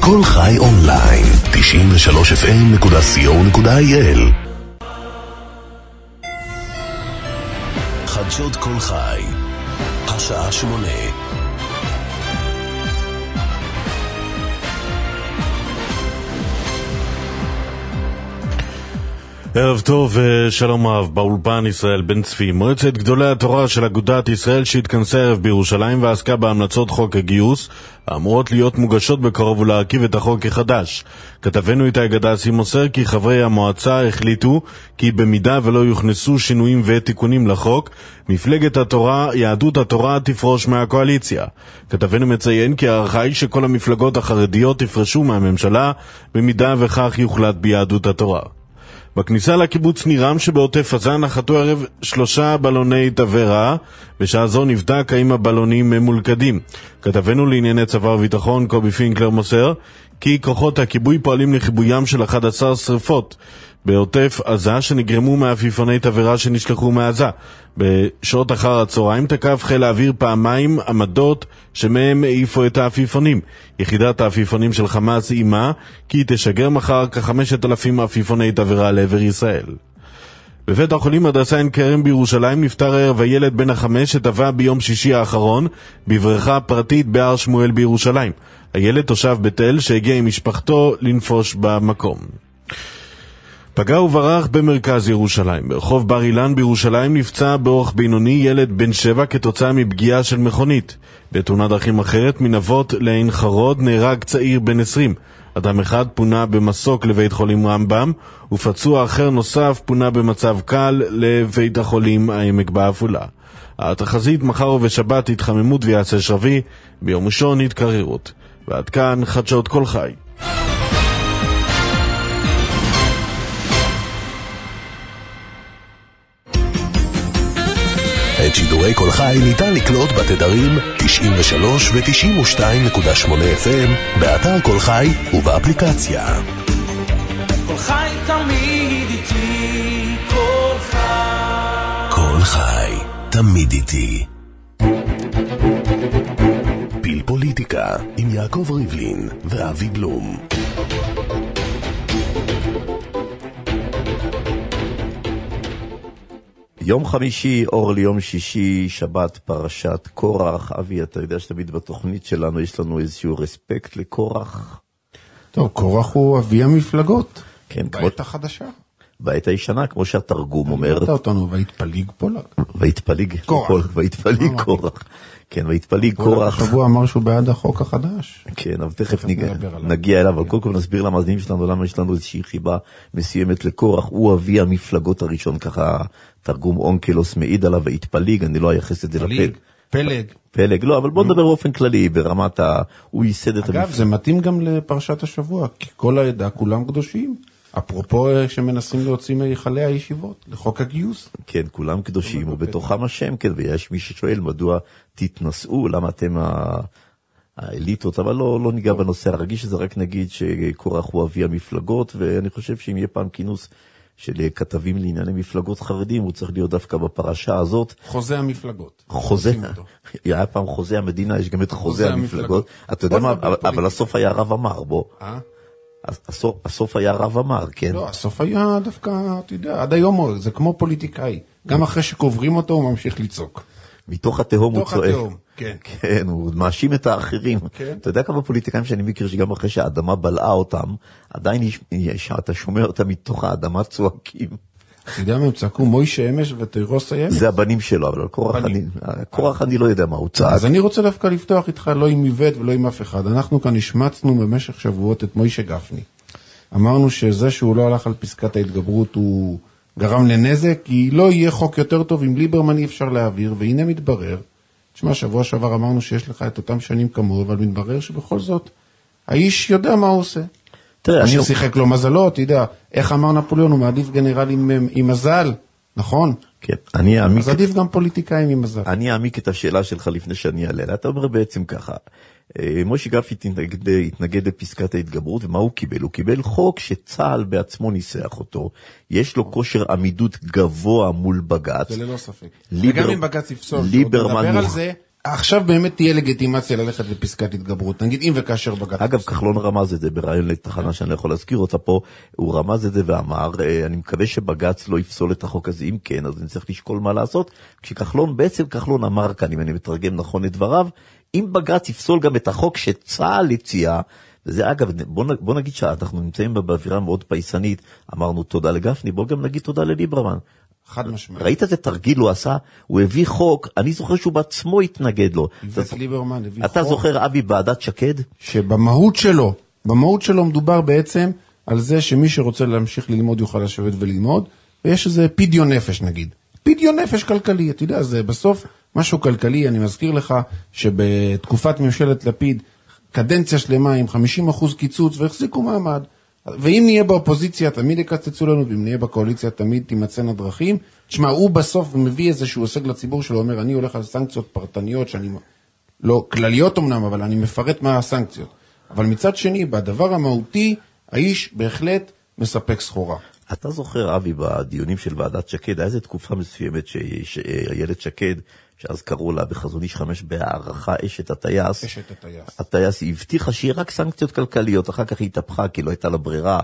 כל חי אונליין, 93fm.co.il. חדשות כל חי, השעה 8. ערב טוב ושלום רב, באולפן ישראל בן צפי. מועצת גדולי התורה של אגודת ישראל שהתכנסה ערב בירושלים ועסקה בהמלצות חוק הגיוס אמורות להיות מוגשות בקרוב ולהרכיב את החוק החדש. כתבנו איתי גדסי מוסר כי חברי המועצה החליטו כי במידה ולא יוכנסו שינויים ותיקונים לחוק, מפלגת התורה, יהדות התורה, תפרוש מהקואליציה. כתבנו מציין כי הערכה היא שכל המפלגות החרדיות תפרשו מהממשלה במידה וכך יוחלט ביהדות התורה. בכניסה לקיבוץ נירם שבעוטף עזה נחתו ערב 3 בלוני תבערה, בשעה זו נבדק האם הבלונים ממולכדים. כתבנו לענייני צבא וביטחון קובי פינקלר מוסר כי כוחות הכיבוי פועלים לכיבוים של 11 שריפות בעוטף עזה שנגרמו מעפיפוני תבערה שנשלחו מעזה. בשעות אחר הצהריים תקף חיל האוויר פעמיים עמדות שמהם העיפו את העפיפונים. יחידת העפיפונים של חמאס אימה כי תשגר מחר כ5,000 עפיפוני תבערה לעבר ישראל. בבית החולים הדסה עין כרם בירושלים נפטר ערב הילד בן 5 שטבע ביום שישי האחרון בבריכה פרטית בהר שמואל בירושלים. הילד תושב בית אל שהגיע עם משפחתו לנפוש במקום. פגע וברח במרכז ירושלים. ברחוב בר אילן בירושלים נפצע באורח בינוני ילד בן 7 כתוצאה מפגיעה של מכונית. בתאונת דרכים אחרת מנבות לעין חרוד נהרג צעיר בן 20. אדם אחד פונה במסוק לבית חולים רמב"ם ופצוע אחר נוסף פונה במצב קל לבית החולים העמק בעפולה. התחזית מחר ובשבת התחממות ויעשה שרבי, ביום ראשון התקררות. ועד כאן חדשות כל חי. את שידורי כל חי ניתן לקלוט בתדרים 93 ו-92.8 FM באתר כל חי ובאפליקציה. כל חי תמיד איתי, כל חי. כל חי תמיד איתי. פיל פוליטיקה עם יעקב ריבלין ואבי בלום. יום חמישי, אור ליום שישי, שבת, פרשת קורח. אבי, אתה יודע שתמיד בתוכנית שלנו יש לנו איזשהו רספקט לקורח. טוב, קורח הוא אבי המפלגות. כן, בעת החדשה. בעת הישנה, כמו שהתרגום אומר. אתה אותנו, והתפליג פולג. והתפליג קורח. כן, והתפליג קורח. השבוע אמר שהוא בעד החוק החדש. כן, אבל תכף נגיע אליו, אבל קודם כל נסביר למאזינים שלנו למה יש לנו איזושהי חיבה מסוימת לקורח. הוא אבי המפלגות הראשון, ככה תרגום אונקלוס מעיד עליו, והתפליג, אני לא אייחס את זה פלג, לא, אבל בוא נדבר באופן כללי, ברמת הוא ייסד את אגב, זה מתאים גם לפרשת השבוע, כי כל העדה כולם קדושים. אפרופו שמנסים להוציא מהיכלי הישיבות, לחוק הגיוס. כן, כולם קדושים, ובתוכם השם, כן, ויש מי ששואל מדוע תתנסעו, למה אתם האליטות, אבל לא ניגע בנושא הרגיש הזה, רק נגיד שקורח הוא אבי המפלגות, ואני חושב שאם יהיה פעם כינוס של כתבים לענייני מפלגות חרדים, הוא צריך להיות דווקא בפרשה הזאת. חוזה המפלגות. היה פעם חוזה המדינה, יש גם את חוזה המפלגות. אתה יודע מה, אבל הסוף היה רב אמר, בוא. הסוף היה רב אמר, כן. לא, הסוף היה דווקא, אתה יודע, עד היום זה כמו פוליטיקאי. גם אחרי שקוברים אותו הוא ממשיך לצעוק. מתוך התהום הוא צועק. כן. כן, הוא מאשים את האחרים. כן. אתה יודע כמה פוליטיקאים שאני מכיר שגם אחרי שהאדמה בלעה אותם, עדיין אתה שומע אותם מתוך האדמה צועקים. אתה יודע מה הם צעקו? מוישה אמש ותירוס הימש. זה הבנים שלו, אבל קורח אני לא יודע מה הוא צעק. אז אני רוצה דווקא לפתוח איתך לא עם איבד ולא עם אף אחד. אנחנו כאן השמצנו במשך שבועות את מוישה גפני. אמרנו שזה שהוא לא הלך על פסקת ההתגברות הוא גרם לנזק, כי לא יהיה חוק יותר טוב עם ליברמן אי אפשר להעביר, והנה מתברר. תשמע, שבוע שעבר אמרנו שיש לך את אותם שנים כמוהו, אבל מתברר שבכל זאת האיש יודע מה הוא עושה. תראה, אני שיחק לו מזלות, תדע, איך אמר נפוליאון, הוא מעדיף גנרלים עם מזל, נכון? כן, אז עדיף גם פוליטיקאים עם מזל. אני אעמיק את השאלה שלך לפני שאני אעלה. אתה אומר בעצם ככה, משה גפני התנגד לפסקת ההתגברות, ומה הוא קיבל? הוא קיבל חוק שצה"ל בעצמו ניסח אותו, יש לו כושר עמידות גבוה מול בגץ. זה ללא ספק. וגם אם בגץ יפסול, נדבר על זה, עכשיו באמת תהיה לגיטימציה ללכת לפסקת התגברות, נגיד אם וכאשר בג"ץ. אגב, כחלון רמז את זה ברעיון לתחנה שאני לא יכול להזכיר אותה פה, הוא רמז את זה ואמר, אני מקווה שבג"ץ לא יפסול את החוק הזה, אם כן, אז אני צריך לשקול מה לעשות, כשכחלון, בעצם כחלון אמר כאן, אם אני מתרגם נכון את דבריו, אם בג"ץ יפסול גם את החוק שצה"ל הציע, וזה אגב, בוא נגיד שאנחנו נמצאים באווירה מאוד פייסנית, אמרנו תודה לגפני, בוא גם נגיד תודה לליברמן. חד משמעית. ראית איזה תרגיל הוא עשה? הוא הביא חוק, אני זוכר שהוא בעצמו התנגד לו. ליברמן הביא חוק. אתה זוכר אבי ועדת שקד? שבמהות שלו מדובר בעצם על זה שמי שרוצה להמשיך ללמוד יוכל לשבת וללמוד, ויש איזה פדיון נפש נגיד. פדיון נפש כלכלי, אתה יודע, זה בסוף משהו כלכלי. אני מזכיר לך שבתקופת ממשלת לפיד, קדנציה שלמה עם 50% קיצוץ והחזיקו מעמד. ואם נהיה באופוזיציה תמיד יקצצו לנו, ואם נהיה בקואליציה תמיד תימצאנה דרכים. תשמע, הוא בסוף מביא איזשהו הישג לציבור שלו, אומר, אני הולך על סנקציות פרטניות, שאני לא כלליות אמנם, אבל אני מפרט מה הסנקציות. אבל מצד שני, בדבר המהותי, האיש בהחלט מספק סחורה. אתה זוכר, אבי, בדיונים של ועדת שקד, היה איזו תקופה מסוימת שאיילת שקד, שאז קראו לה בחזון איש 5 בהערכה אשת הטייס. הטייס הבטיחה שיהיה רק סנקציות כלכליות, אחר כך היא התהפכה כי לא הייתה לה ברירה.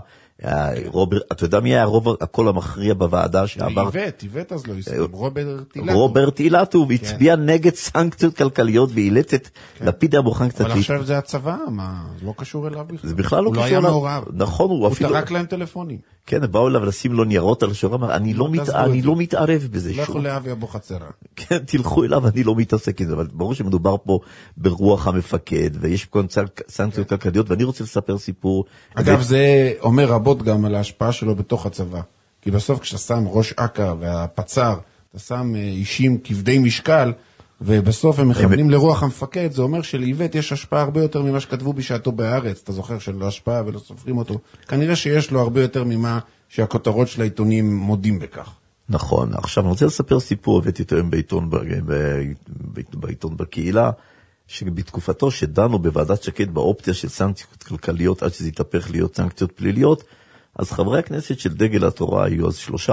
אתה יודע מי היה הקול המכריע בוועדה שאמר? איווט אז לא יסכים, רוברט אילטוב הצביע נגד סנקציות כלכליות ואילץ את לפיד היה מוכן קצת. אבל עכשיו זה הצבא, מה? זה לא קשור אליו בכלל. זה בכלל לא קשור אליו. הוא לא היה מעורב. נכון, הוא אפילו... הוא תרק להם טלפונים. כן, באו אליו לשים לו ניירות על השורה, אמר, אני לא מתערב בזה. לא יכול לאבי אבו חצרה. כן, תלכו אליו, אני לא מתעסק עם זה, אבל ברור שמדובר פה ברוח המפקד, ויש פה סנקציות כלכליות, ואני רוצה לספר סיפור. אגב, זה אומר רבות גם על ההשפעה שלו בתוך הצבא, כי בסוף כשאתה שם ראש אכ"א והפצ"ר, אתה שם אישים כבדי משקל, ובסוף הם מכוונים לרוח המפקד, זה אומר שלאיווט יש השפעה הרבה יותר ממה שכתבו בשעתו בהארץ, אתה זוכר שלא השפעה ולא סופרים אותו, כנראה שיש לו הרבה יותר ממה שהכותרות של העיתונים מודים בכך. נכון, עכשיו אני רוצה לספר סיפור, הבאתי אותו היום בעיתון בקהילה, שבתקופתו שדנו בוועדת שקד באופציה של סנקציות כלכליות, עד שזה יתהפך להיות סנקציות פליליות, אז חברי הכנסת של דגל התורה, היו אז 3,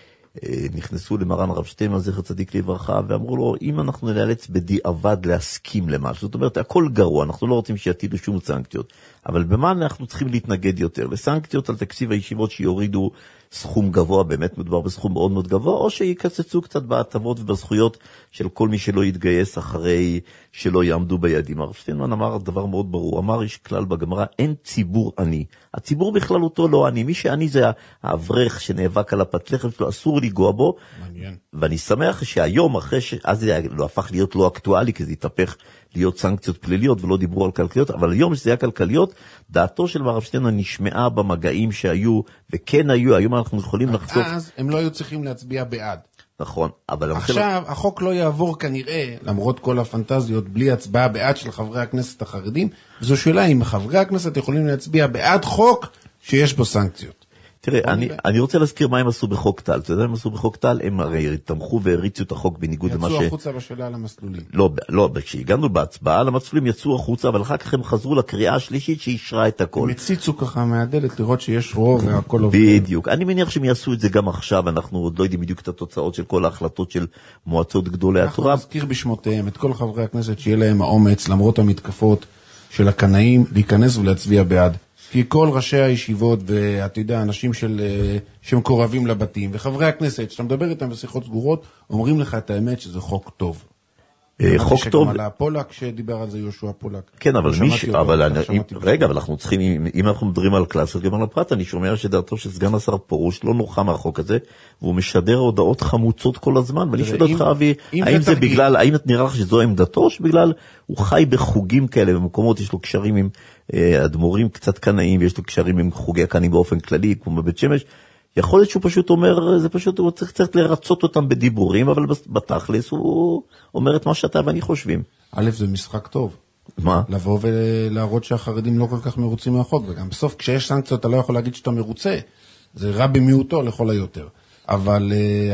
נכנסו למרן הרב שטיינמן זכר צדיק לברכה, ואמרו לו, אם אנחנו נאלץ בדיעבד להסכים למשהו, זאת אומרת, הכל גרוע, אנחנו לא רוצים שיטילו שום סנקציות, אבל במה אנחנו צריכים להתנגד יותר? לסנקציות על תקציב הישיבות שיורידו סכום גבוה, באמת מדובר בסכום מאוד מאוד גבוה, או שיקצצו קצת בהטבות ובזכויות של כל מי שלא יתגייס אחרי שלא יעמדו ביעדים. הרב שטיינמן אמר דבר מאוד ברור, אמר יש כלל בגמרא, אין ציבור עני. הציבור בכללותו לא עני, מי שעני זה האברך שנאבק על הפת לחם שלו, אסור לגוע בו. מעניין. ואני שמח שהיום, אחרי אז זה לא הפך להיות לא אקטואלי, כי זה התהפך להיות סנקציות פליליות ולא דיברו על כלכליות, אבל היום שזה היה כלכליות, דעתו של הרב שטיינמן נשמעה במגעים שהיו, וכן היו, היום אנחנו יכולים לחשוף. אז הם לא היו צריכים להצביע בעד. נכון, אבל עכשיו החוק לא יעבור כנראה, למרות כל הפנטזיות, בלי הצבעה בעד של חברי הכנסת החרדים, וזו שאלה אם חברי הכנסת יכולים להצביע בעד חוק שיש בו סנקציות. תראה, אני רוצה להזכיר מה הם עשו בחוק טל. אתה יודע מה הם עשו בחוק טל? הם הרי תמכו והריצו את החוק בניגוד למה יצאו החוצה בשאלה על המסלולים. לא, כשהגענו בהצבעה על המסלולים יצאו החוצה, אבל אחר כך הם חזרו לקריאה השלישית שאישרה את הכל. הם הציצו ככה מהדלת לראות שיש רוב והכל עובר. בדיוק. אני מניח שהם יעשו את זה גם עכשיו, אנחנו עוד לא יודעים בדיוק את התוצאות של כל ההחלטות של מועצות גדולי התורה. אנחנו נזכיר בשמותיהם את כל חברי הכנסת שיהיה להם האומץ, למרות המתקפות של הקנאים, להיכנס ולהצביע בעד. כי כל ראשי הישיבות, ואתה יודע, אנשים שמקורבים לבתים, וחברי הכנסת, שאתה מדבר איתם בשיחות סגורות, אומרים לך את האמת שזה חוק טוב. חוק טוב. על הפולק שדיבר על זה יהושע פולק. כן, אבל רגע, אבל אנחנו צריכים, אם אנחנו מדברים על קלאסות, גם על הפרט, אני שומע שדעתו של סגן השר פרוש לא נוחה מהחוק הזה, והוא משדר הודעות חמוצות כל הזמן, ואני שואל אותך, אבי, האם נראה לך שזו עמדתו, שבגלל הוא חי בחוגים כאלה, במקומות יש לו קשרים עם אדמו"רים קצת קנאים, ויש לו קשרים עם חוגי הקנאים באופן כללי, כמו בבית שמש, יכול להיות שהוא פשוט אומר, זה פשוט, הוא צריך קצת לרצות אותם בדיבורים, אבל בתכלס הוא אומר את מה שאתה ואני חושבים. א', זה משחק טוב. מה? לבוא ולהראות שהחרדים לא כל כך מרוצים מהחוק, וגם בסוף כשיש סנקציות אתה לא יכול להגיד שאתה מרוצה, זה רע במיעוטו לכל היותר. אבל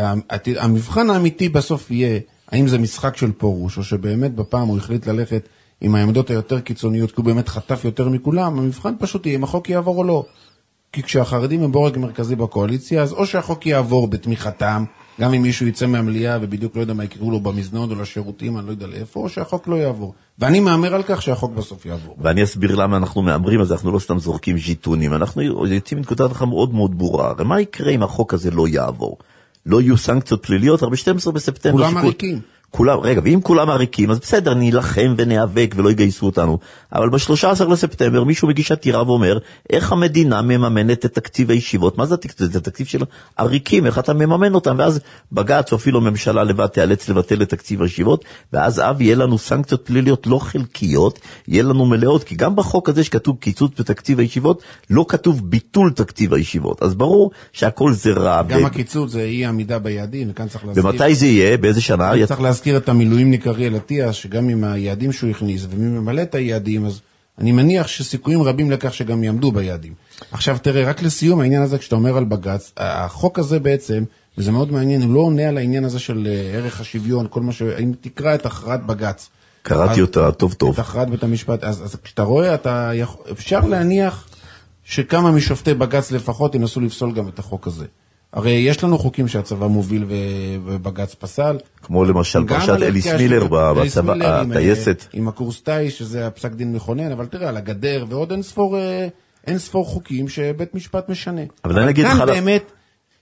המבחן האמיתי בסוף יהיה, האם זה משחק של פורוש, או שבאמת בפעם הוא החליט ללכת עם העמדות היותר קיצוניות, כי הוא באמת חטף יותר מכולם, המבחן פשוט יהיה אם החוק יעבור או לא. כי כשהחרדים הם בורג מרכזי בקואליציה, אז או שהחוק יעבור בתמיכתם, גם אם מישהו יצא מהמליאה ובדיוק לא יודע מה יקראו לו במזנון או לשירותים, אני לא יודע לאיפה, או שהחוק לא יעבור. ואני מאמר על כך שהחוק בסוף יעבור. ואני אסביר למה אנחנו מאמרים, אז אנחנו לא סתם זורקים ז'יטונים, אנחנו יוצאים מנקודת הנחה מאוד מאוד ברורה. הרי מה יקרה אם החוק הזה לא יעבור? לא יהיו סנקציות פליליות, הרי ב-12 בספטמבר... כולם עריקים. רגע, ואם כולם עריקים, אז בסדר, נילחם ונאבק ולא יגייסו אותנו. אבל ב-13 לספטמבר מישהו מגיש עתירה ואומר, איך המדינה מממנת את תקציב הישיבות? מה זה התקציב? זה תקציב של עריקים, איך אתה מממן אותם? ואז בג"ץ או אפילו ממשלה לבד תיאלץ לבטל את תקציב הישיבות, ואז יהיה לנו סנקציות פליליות לא חלקיות, יהיה לנו מלאות, כי גם בחוק הזה שכתוב קיצוץ בתקציב הישיבות, לא כתוב ביטול תקציב הישיבות. אז ברור שהכל זה רע. גם הקיצוץ זה אי עמידה ביעדים, וכאן צריך להזכיר. ומתי זה יהיה? באיזה שנה? צריך להזכיר את המילואימניק אריאל אטיאס, שגם עם היעדים שהוא הכניס, ומי ממלא את היעדים, אז אני מניח שסיכויים רבים לכך שגם יעמדו ביעדים. עכשיו תראה, רק לסיום העניין הזה, כשאתה אומר על בג"ץ, החוק הזה בעצם, וזה מאוד מעניין, הוא לא עונה על העניין הזה של ערך השוויון, כל מה אם תקרא את הכרעת בג"ץ. קראתי אותה טוב טוב. את הכרעת בית המשפט, אז כשאתה רואה, אפשר להניח שכמה משופטי בג"ץ לפחות ינסו לפסול גם את החוק הזה. הרי יש לנו חוקים שהצבא מוביל ובג"ץ פסל. כמו למשל פרשת אליס מילר בצבא, הטייסת. עם הקורס טייס, שזה הפסק דין מכונן, אבל תראה, על הגדר ועוד אין ספור חוקים שבית משפט משנה. אבל אני אגיד לך... כאן באמת,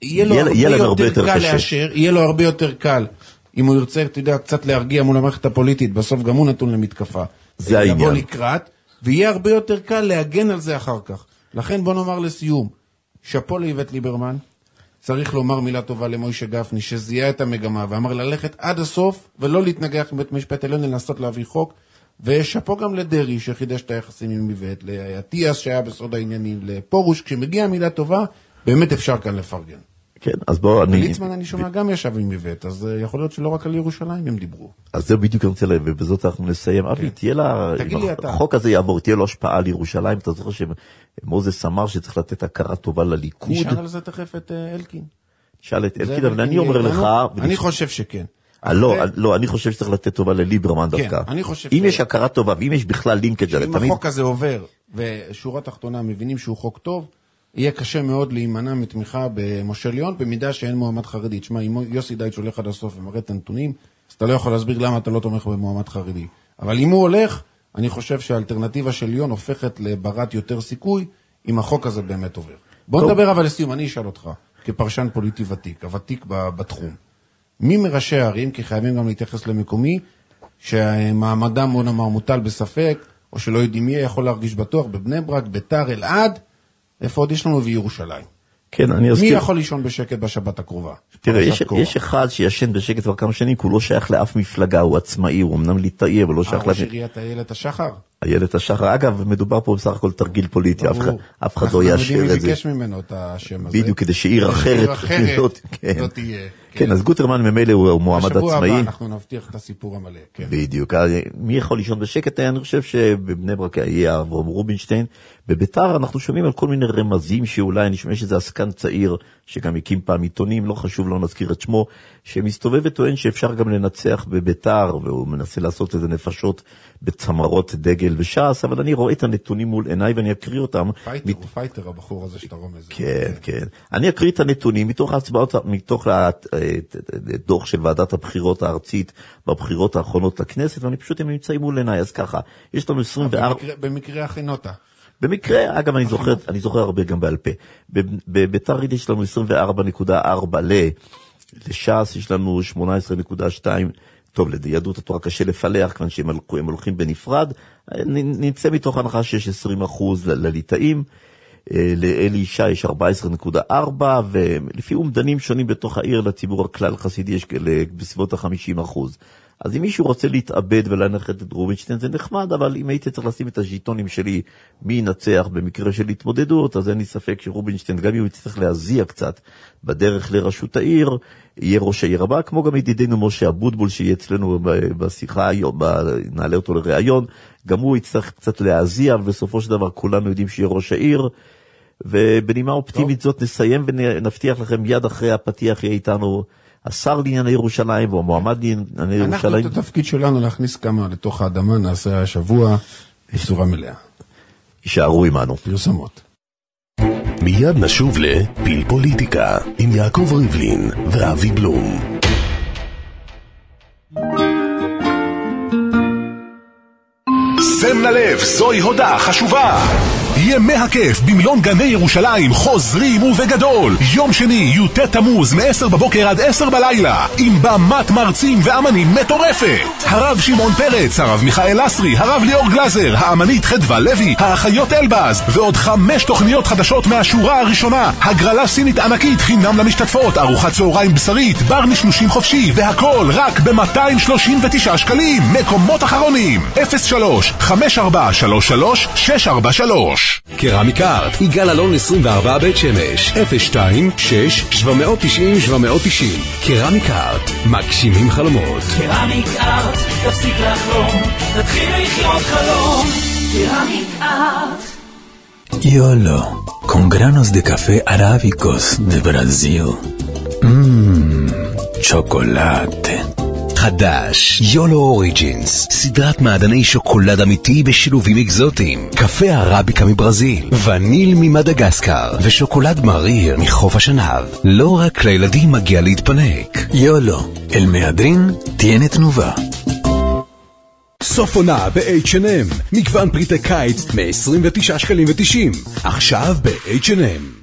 יהיה לו הרבה יותר קל לאשר, יהיה לו הרבה יותר קל, אם הוא ירצה, אתה יודע, קצת להרגיע מול המערכת הפוליטית, בסוף גם הוא נתון למתקפה. זה העניין. לבוא לקראת, ויהיה הרבה יותר קל להגן על זה אחר כך. לכן בוא נאמר לסיום, שפו לאיווט ליברמן, צריך לומר מילה טובה למוישה גפני, שזיהה את המגמה, ואמר ללכת עד הסוף, ולא להתנגח עם בית משפט עליון, לנסות להביא חוק, ושפו גם לדרי, שחידש את היחסים עם איווט, לאטיאס שהיה בסוד העניינים, לפורוש, כשמגיעה מילה טובה, באמת אפשר כאן לפרגן. כן, אז בוא, ליצמן אני שומע גם ישב עם איווט, אז יכול להיות שלא רק על ירושלים הם דיברו. אז זה בדיוק אני רוצה להביא, ובזאת אנחנו נסיים. אבי, תהיה לה, אם החוק הזה יעבור, תהיה לו השפעה על ירושלים, אתה זוכר שמוזס אמר שצריך לתת הכרה טובה לליכוד? נשאל על זה תכף את אלקין. נשאל את אלקין, אבל אני אומר לך... אני חושב שכן. לא, אני חושב שצריך לתת טובה לליברמן דווקא. אם יש הכרה טובה, ואם יש בכלל לינקג' אם החוק הזה עובר, ושורה תחתונה מבינים שהוא חוק טוב, יהיה קשה מאוד להימנע מתמיכה במשה ליאון, במידה שאין מועמד חרדי. תשמע, אם יוסי דייט הולך עד הסוף ומראה את הנתונים, אז אתה לא יכול להסביר למה אתה לא תומך במועמד חרדי. אבל אם הוא הולך, אני חושב שהאלטרנטיבה של ליאון הופכת לברת יותר סיכוי, אם החוק הזה באמת עובר. בוא נדבר אבל לסיום, אני אשאל אותך, כפרשן פוליטי ותיק, הוותיק בתחום. מי מראשי הערים, כי חייבים גם להתייחס למקומי, שהמעמדם או נאמר מוטל בספק, או שלא יודעים מי יכול להרגיש בטוח, בבני ברק, ביתר, אלעד, איפה עוד יש לנו בירושלים? כן, אני אזכיר. מי יכול לישון בשקט בשבת הקרובה? תראה, יש אחד שישן בשקט כבר כמה שנים, כי הוא לא שייך לאף מפלגה, הוא עצמאי, הוא אמנם ליטאי, אבל לא שייך ראש עיריית איילת השחר? איילת השחר, אגב, מדובר פה בסך הכל תרגיל פוליטי, אף אחד לא יאשר את זה. אנחנו ביקש ממנו את השם הזה. בדיוק, כדי שעיר אחרת לא תהיה. כן, אז גוטרמן ממילא הוא מועמד עצמאי. בשבוע הבא אנחנו נבטיח את הסיפור המלא. בדיוק, מי יכול לישון בשקט? אני חושב שבבני ברק יהיה אברהם רובינשטיין. בביתר אנחנו שומעים על כל מיני רמזים שאולי אני שומע שזה עסקן צעיר, שגם הקים פעם עיתונים, לא חשוב, לא נזכיר את שמו, שמסתובב וטוען שאפשר גם לנצח בביתר, והוא מנסה לעשות איזה נפשות בצמרות דגל וש"ס, אבל אני רואה את הנתונים מול עיניי ואני אקריא אותם. פייטר הבחור הזה שאתה רומז. כן, כן. אני אקריא את הנתונים מתוך ההצבעות, מתוך הדוח של ועדת הבחירות הארצית בבחירות האחרונות לכנסת, ואני פשוט הם נמצאים מול עיניי, אז ככה, יש לנו 24... במקרה הכינותה. במקרה, אגב, אני זוכר הרבה גם בעל פה. בביתר יש לנו 24.4 לש"ס יש לנו 18.2, טוב, ליהדות התורה קשה לפלח, כיוון שהם הולכים בנפרד, נמצא מתוך הנחה שיש 20% לליטאים, לאלי אישה יש 14.4, ולפי אומדנים שונים בתוך העיר לציבור הכלל חסידי יש בסביבות ה-50%. אז אם מישהו רוצה להתאבד ולהנחת את רובינשטיין זה נחמד, אבל אם הייתי צריך לשים את הז'יטונים שלי מי ינצח במקרה של התמודדות, אז אין לי ספק שרובינשטיין, גם אם הוא יצטרך להזיע קצת בדרך לרשות העיר, יהיה ראש העיר הבא, כמו גם ידידנו משה אבוטבול שיהיה אצלנו בשיחה היום, נעלה אותו לראיון, גם הוא יצטרך קצת להזיע, ובסופו של דבר כולנו יודעים שיהיה ראש העיר, ובנימה אופטימית זאת נסיים ונבטיח לכם מיד אחרי הפתיח יהיה איתנו השר לענייני ירושלים והמועמד לענייני ירושלים. אנחנו את התפקיד שלנו להכניס כמה לתוך האדמה, נעשה השבוע בצורה מלאה. יישארו עמנו. פרסומות. מיד נשוב לפיל פוליטיקה עם יעקב ריבלין ואבי בלום. שם ללב, זוהי הודעה חשובה. ימי הכיף במילון גני ירושלים חוזרים ובגדול. יום שני, י"ט תמוז, מ-10 בבוקר עד 10 בלילה, עם במת מרצים ואמנים מטורפת. הרב שמעון פרץ, הרב מיכאל אסרי, הרב ליאור גלזר, האמנית חדווה לוי, האחיות אלבז, ועוד 5 תוכניות חדשות מהשורה הראשונה. הגרלה סינית ענקית חינם למשתתפות, ארוחת צהריים בשרית, בר נשנושים חופשי, והכל רק ב-239 שקלים. מקומות אחרונים 03-5433-643. קרמיקארט, יגאל אלון 24 בית שמש, 026-790-790. קרמיקארט, מגשימים חלומות. קרמיקארט, תפסיק לחלום, תתחיל לחיות חלום. קרמיקארט. YOLO, con granos de café arábicos de Brasil. chocolate. חדש, יולו אוריג'ינס, סדרת מעדני שוקולד אמיתי בשילובים אקזוטיים, קפה ערביקה מברזיל, וניל ממדגסקר, ושוקולד מריר מחוף השנהב. לא רק לילדים מגיע להתפנק. YOLO, el Meadrin tiene תנובה. סוף עונה ב-H&M, מגוון פריטי קיץ מ-29.90 שקלים. עכשיו ב-H&M.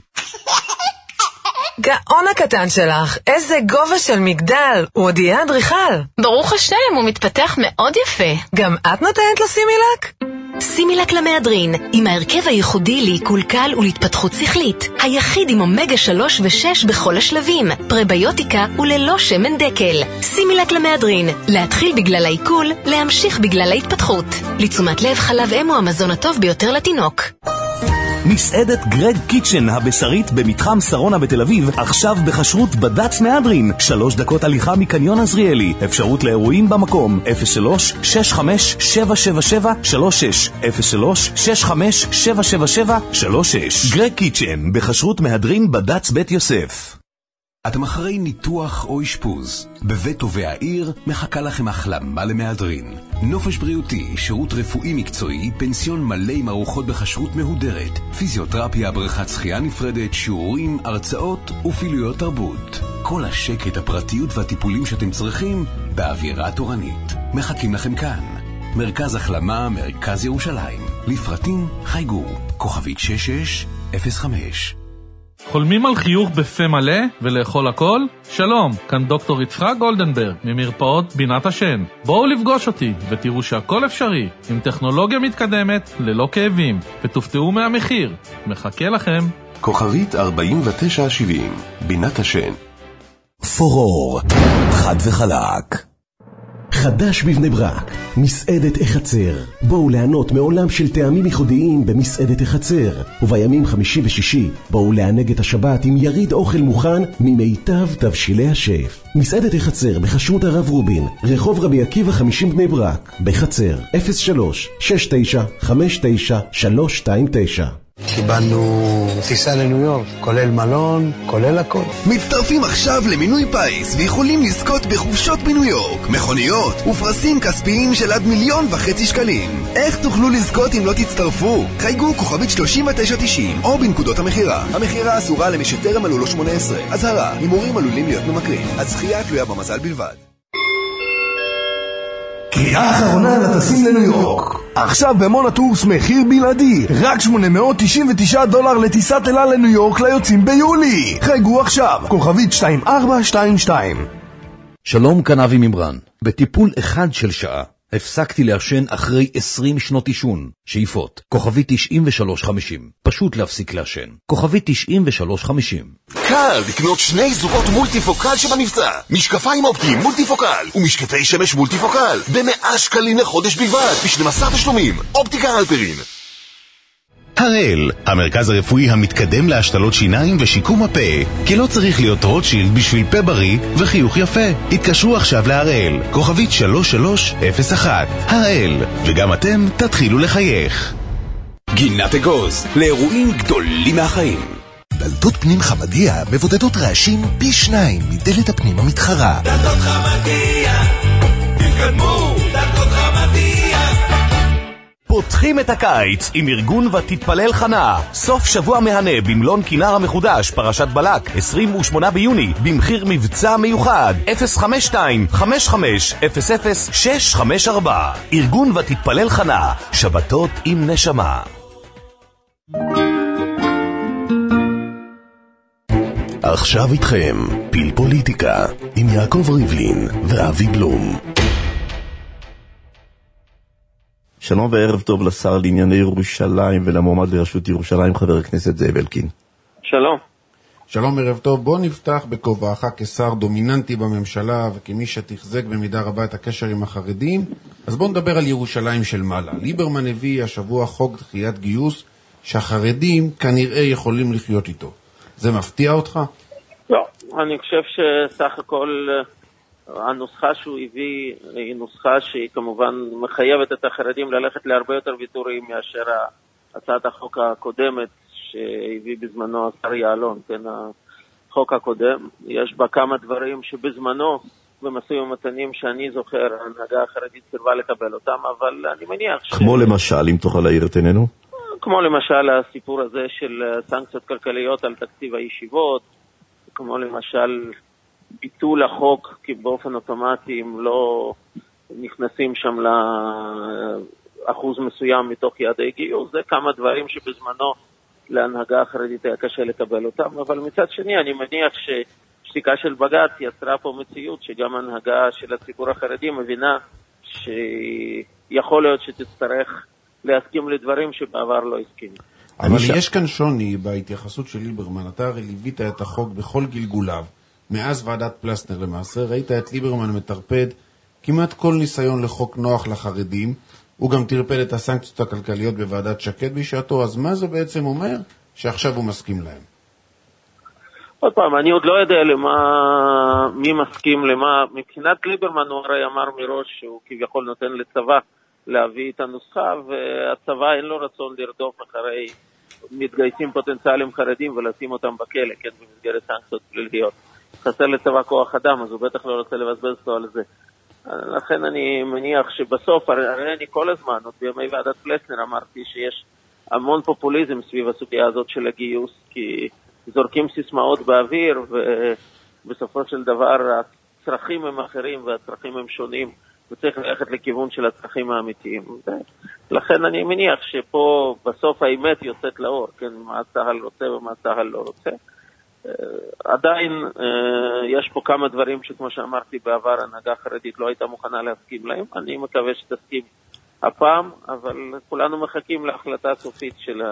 גאון הקטן שלך, איזה גובה של מגדל, הוא עוד יהיה אדריכל. ברוך השם, הוא מתפתח מאוד יפה. גם את נותנת לו סימילק? סימילק למהדרין, עם ההרכב הייחודי לעיכול קל ולהתפתחות שכלית, היחיד עם אומגה 3 ו-6 בכל השלבים, פרביוטיקה וללא שמן דקל. סימילק למהדרין, להתחיל בגלל העיכול, להמשיך בגלל ההתפתחות. לתשומת לב, חלב אם הוא המזון הטוב ביותר לתינוק. מסעדת גרג קיצ'ן הבשרית במתחם שרונה בתל אביב, עכשיו בחשרות בד"ץ מהדרין, 3 דקות הליכה מקניון עזריאלי. אפשרות לאירועים במקום 03-65-777-36 03-65-777-36. גרג קיצ'ן בחשרות מהדרין בד"ץ בית יוסף. אתם אחרי ניתוח או אשפוז. בבית טובי העיר מחכה לכם החלמה למהדרין. נופש בריאותי, שירות רפואי מקצועי, פנסיון מלא עם ארוחות בכשרות מהודרת, פיזיותרפיה, בריכת שחייה נפרדת, שיעורים, הרצאות ופעילויות תרבות. כל השקט, הפרטיות והטיפולים שאתם צריכים באווירה תורנית. מחכים לכם כאן. מרכז החלמה, מרכז ירושלים. לפרטים חייגו, כוכבית 6605. חולמים על חיוך בפה מלא ולאכול הכל? שלום, כאן דוקטור יצחק גולדנברג ממרפאות בינת השן. בואו לפגוש אותי ותראו שהכל אפשרי עם טכנולוגיה מתקדמת ללא כאבים, ותופתעו מהמחיר. מחכה לכם. כוכבית 4970, בינת השן. פורור, חד וחלק. חדש בבני ברק, מסעדת החצר. בואו לענות מעולם של טעמים ייחודיים במסעדת החצר. ובימים חמישי ושישי בואו לענג את השבת עם יריד אוכל מוכן ממיטב תבשילי השף. מסעדת החצר בחשרות הרב רובין, רחוב רבי עקיבא 50 בני ברק. בחצר 03-6959-329. קיבלנו טיסה לניו יורק, כולל מלון, כולל הכל. מצטרפים עכשיו למינוי פייס ויכולים לזכות בחופשות בניו יורק, מכוניות ופרסים כספיים של עד 1.5 מיליון שקלים. איך תוכלו לזכות אם לא תצטרפו? חייגו כוכבית 3990 או בנקודות המחירה. המחירה אסורה למי שטרם מלאו לו 18. אזהרה, הימורים עלולים להיות ממכרים. הזכייה תלויה במזל בלבד. קריאה אחרונה לטסים לניו יורק. עכשיו במונטורס מחיר בלעדי, רק $899 לטיסת אל על לניו יורק ליוצאים ביולי. חייגו עכשיו, כוכבית 2422. שלום, כאן אבי ממרן. בטיפול אחד של שעה הפסקתי לעשן אחרי 20 שנות עישון. שאיפות, כוכבית 9350. פשוט להפסיק לעשן, כוכבית 9350. קל לקנות 2 זוגות מולטיפוקל שבמבצע, משקפיים אופטיים מולטיפוקל ומשקפי שמש מולטיפוקל ב100 שקלים לחודש בלבד, ב12 תשלומים. אופטיקה אלפרין. הראל, המרכז הרפואי המתקדם להשתלות שיניים ושיקום הפה, כי לא צריך להיות רוטשילד בשביל פה בריא וחיוך יפה. התקשרו עכשיו להראל, כוכבית 3301. הראל, וגם אתם תתחילו לחייך. גינת אגוז, לאירועים גדולים מהחיים. דלתות פנים חמדיה מבודדות רעשים פי 2 מדלת הפנים המתחרה. דלתות חמדיה, תתקדמו, דלתות חמדיה. פותחים את הקיץ עם ארגון ותתפלל חנה. סוף שבוע מהנה במלון כינר המחודש, פרשת בלק, 28 ביוני, במחיר מבצע מיוחד, 052-55-00-654. ארגון ותתפלל חנה, שבתות עם נשמה. עכשיו איתכם, פיל פוליטיקה, עם יעקב ריבלין ואבי בלום. שלום וערב טוב לשר לענייני ירושלים ולמועמד לראשות ירושלים, חבר הכנסת זאב אלקין. שלום. שלום, ערב טוב. בוא נפתח בכובעך כשר דומיננטי בממשלה וכמי שתחזק במידה רבה את הקשר עם החרדים. אז בוא נדבר על ירושלים של מעלה. ליברמן הביא השבוע חוק דחיית גיוס שהחרדים כנראה יכולים לחיות איתו. זה מפתיע אותך? לא, אני חושב שסך הכל הנוסחה שהוא הביא היא נוסחה שהיא כמובן מחייבת את החרדים ללכת להרבה יותר ויתורים מאשר הצעת החוק הקודמת שהביא בזמנו השר יעלון, כן, החוק הקודם. יש בה כמה דברים שבזמנו במשאים ומתנים שאני זוכר ההנהגה החרדית סירבה לקבל אותם, אבל אני מניח כמו למשל, אם תוכל להעיר את עינינו? כמו למשל הסיפור הזה של סנקציות כלכליות על תקציב הישיבות, כמו למשל ביטול החוק, כי באופן אוטומטי הם לא נכנסים שם לאחוז מסוים מתוך יעדי גיוס. זה כמה דברים שבזמנו להנהגה החרדית היה קשה לקבל אותם, אבל מצד שני אני מניח ששתיקה של בג"ץ יצרה פה מציאות שגם ההנהגה של הציבור החרדי מבינה שיכול להיות שתצטרך להסכים לדברים שבעבר לא הסכים. אבל יש כאן שוני בהתייחסות של ליברמן. אתה הרי ליווית את החוק בכל גלגוליו, מאז ועדת פלסנר למעשה. ראית את ליברמן מטרפד כמעט כל ניסיון לחוק נוח לחרדים. הוא גם תרפד את הסנקציות הכלכליות בוועדת שקד בשעתו. אז מה זה בעצם אומר שעכשיו הוא מסכים להם? עוד פעם, אני עוד לא יודע מי מסכים למה. מבחינת ליברמן הוא הרי אמר מראש שהוא כביכול נותן לצבא להביא את הנוסחה, והצבא אין לו רצון לרדוף אחרי מתגייסים פוטנציאליים חרדים ולשים אותם בכלא, כן, במסגרת סנקציות פליליות. חסר לצבא כוח אדם, אז הוא בטח לא רוצה לבזבז אותו על זה. לכן אני מניח שבסוף, הרי אני כל הזמן, עוד בימי ועדת פלסנר אמרתי שיש המון פופוליזם סביב הסוגיה הזאת של הגיוס, כי זורקים סיסמאות באוויר, ובסופו של דבר הצרכים הם אחרים והצרכים הם שונים, וצריך ללכת לכיוון של הצרכים האמיתיים. לכן אני מניח שפה בסוף האמת יוצאת לאור, כן, מה צהל רוצה ומה צהל לא רוצה. עדיין יש פה כמה דברים שכמו שאמרתי בעבר, הנהגה החרדית לא הייתה מוכנה להסכים להם. אני מקווה שתסכים הפעם, אבל כולנו מחכים להחלטה סופית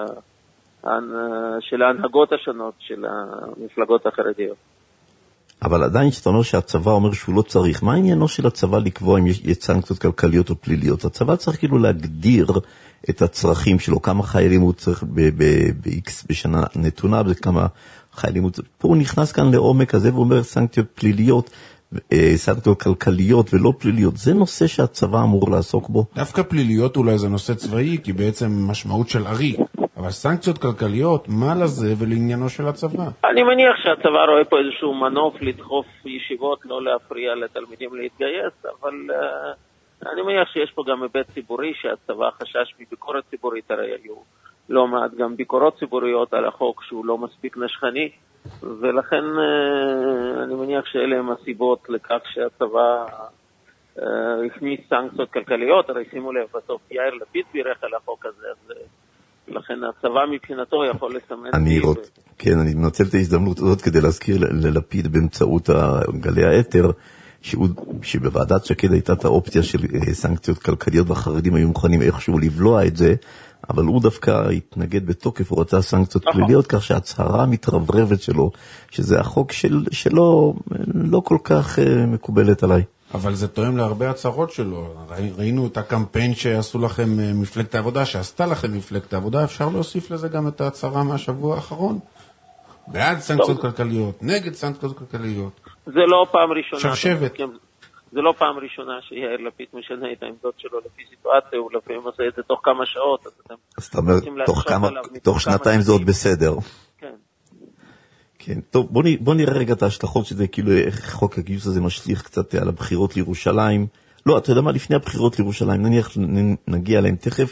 של ההנהגות השונות של המפלגות החרדיות. אבל עדיין שאתה אומר שהצבא אומר שהוא לא צריך, מה העניינו של הצבא לקבוע אם יש סנקציות כלכליות או פליליות? הצבא צריך כאילו להגדיר את הצרכים שלו, כמה חיילים הוא צריך ב-X בשנה נתונה, וכמה חיילים הוא צריך. פה הוא נכנס כאן לעומק הזה ואומר סנקציות פליליות, סנקציות כלכליות ולא פליליות. זה נושא שהצבא אמור לעסוק בו. דווקא פליליות אולי זה נושא צבאי, כי בעצם משמעות של ערי. אבל סנקציות כלכליות, מה לזה ולעניינו של הצבא? אני מניח שהצבא רואה פה איזשהו מנוף לדחוף ישיבות, לא להפריע לתלמידים להתגייס, אבל אני מניח שיש פה גם היבט ציבורי, שהצבא חשש מביקורת ציבורית, הרי היו לא מעט גם ביקורות ציבוריות על החוק שהוא לא מספיק נשכני, ולכן אני מניח שאלה הם הסיבות לכך שהצבא הכניס סנקציות כלכליות. הרי שימו לב, בסוף יאיר לפיד בירך על החוק הזה, אז לכן הצבא מבחינתו יכול לסמן. כן, אני מנצל את ההזדמנות הזאת כדי להזכיר ללפיד באמצעות גלי האתר, שבוועדת שקד הייתה את האופציה של סנקציות כלכליות, והחרדים היו מוכנים איכשהו לבלוע את זה, אבל הוא דווקא התנגד בתוקף, הוא רצה סנקציות פליליות, כך שההצהרה המתרברבת שלו, שזה החוק שלו, לא כל כך מקובלת עליי. אבל זה תואם להרבה הצהרות שלו. ראינו את הקמפיין שעשו לכם מפלגת העבודה, שעשתה לכם מפלגת העבודה, אפשר להוסיף לזה גם את ההצהרה מהשבוע האחרון. בעד סנקציות כלכליות, נגד סנקציות כלכליות. זה לא פעם ראשונה. שרשבת. זה לא פעם ראשונה שיאיר לפיד משנה את העמדות שלו לפי סיטואציה, הוא לפעמים עושה את זה תוך כמה שעות. אז אתה אומר, תוך שנתיים זה עוד בסדר. כן. כן, טוב, בוא נראה רגע את ההשלכות שזה, כאילו איך חוק הגיוס הזה משליך קצת על הבחירות לירושלים. לא, אתה יודע מה, לפני הבחירות לירושלים, נניח נגיע להם תכף,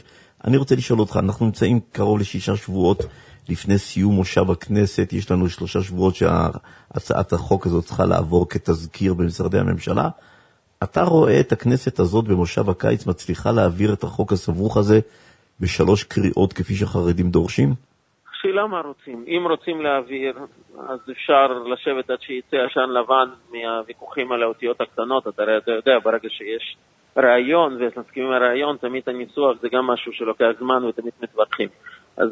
אני רוצה לשאול אותך, אנחנו נמצאים קרוב ל6 שבועות לפני סיום מושב הכנסת, יש לנו 3 שבועות שהצעת החוק הזאת צריכה לעבור כתזכיר במשרדי הממשלה. אתה רואה את הכנסת הזאת במושב הקיץ מצליחה להעביר את החוק הסבוך הזה ב3 קריאות כפי שחרדים דורשים? שאלה מה רוצים. אם רוצים להעביר, אז אפשר לשבת עד שיצא עשן לבן מהוויכוחים על האותיות הקטנות. אתה יודע, ברגע שיש רעיון ומסכימים עם הרעיון, תמיד הניסוח זה גם משהו שלוקח זמן ותמיד מתווכחים. אז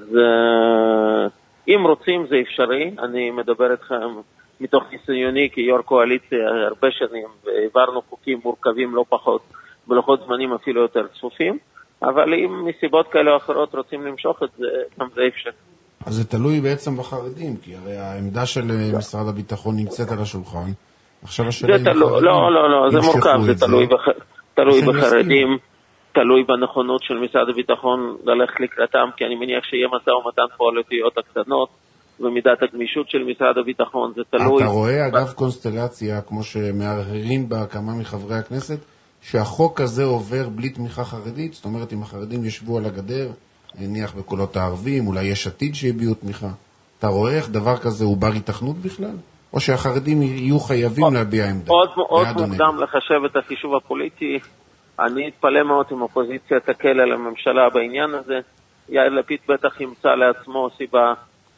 אם רוצים זה אפשרי. אני מדבר איתכם מתוך ניסיוני כיו"ר קואליציה הרבה שנים, והעברנו חוקים מורכבים לא פחות, בלוחות זמנים אפילו יותר צפופים, אבל אם מסיבות כאלה או אחרות רוצים למשוך את זה, גם זה אפשר. אז זה תלוי בעצם בחרדים, כי הרי העמדה של משרד הביטחון נמצאת על השולחן. עכשיו השאלה אם החרדים... לא, זה מורכב, זה תלוי בחרדים, תלוי בנכונות של משרד הביטחון ללכת לקראתם, כי אני מניח שיהיה משא ומתן פה על אותיות הקטנות, ומידת הגמישות של משרד הביטחון, זה תלוי... אתה רואה אגב קונסטלציה, כמו שמערערים בה כמה מחברי הכנסת, שהחוק הזה עובר בלי תמיכה חרדית? זאת אומרת, אם החרדים ישבו על הגדר, נניח בקולות הערבים, אולי יש עתיד שהביעו תמיכה. אתה רואה איך דבר כזה הוא בר התכנות בכלל? או שהחרדים יהיו חייבים להביע עמדה? עוד מוקדם לחשב את החישוב הפוליטי. אני אתפלא מאוד אם אופוזיציה תקל על הממשלה בעניין הזה. יאיר לפיד בטח ימצא לעצמו סיבה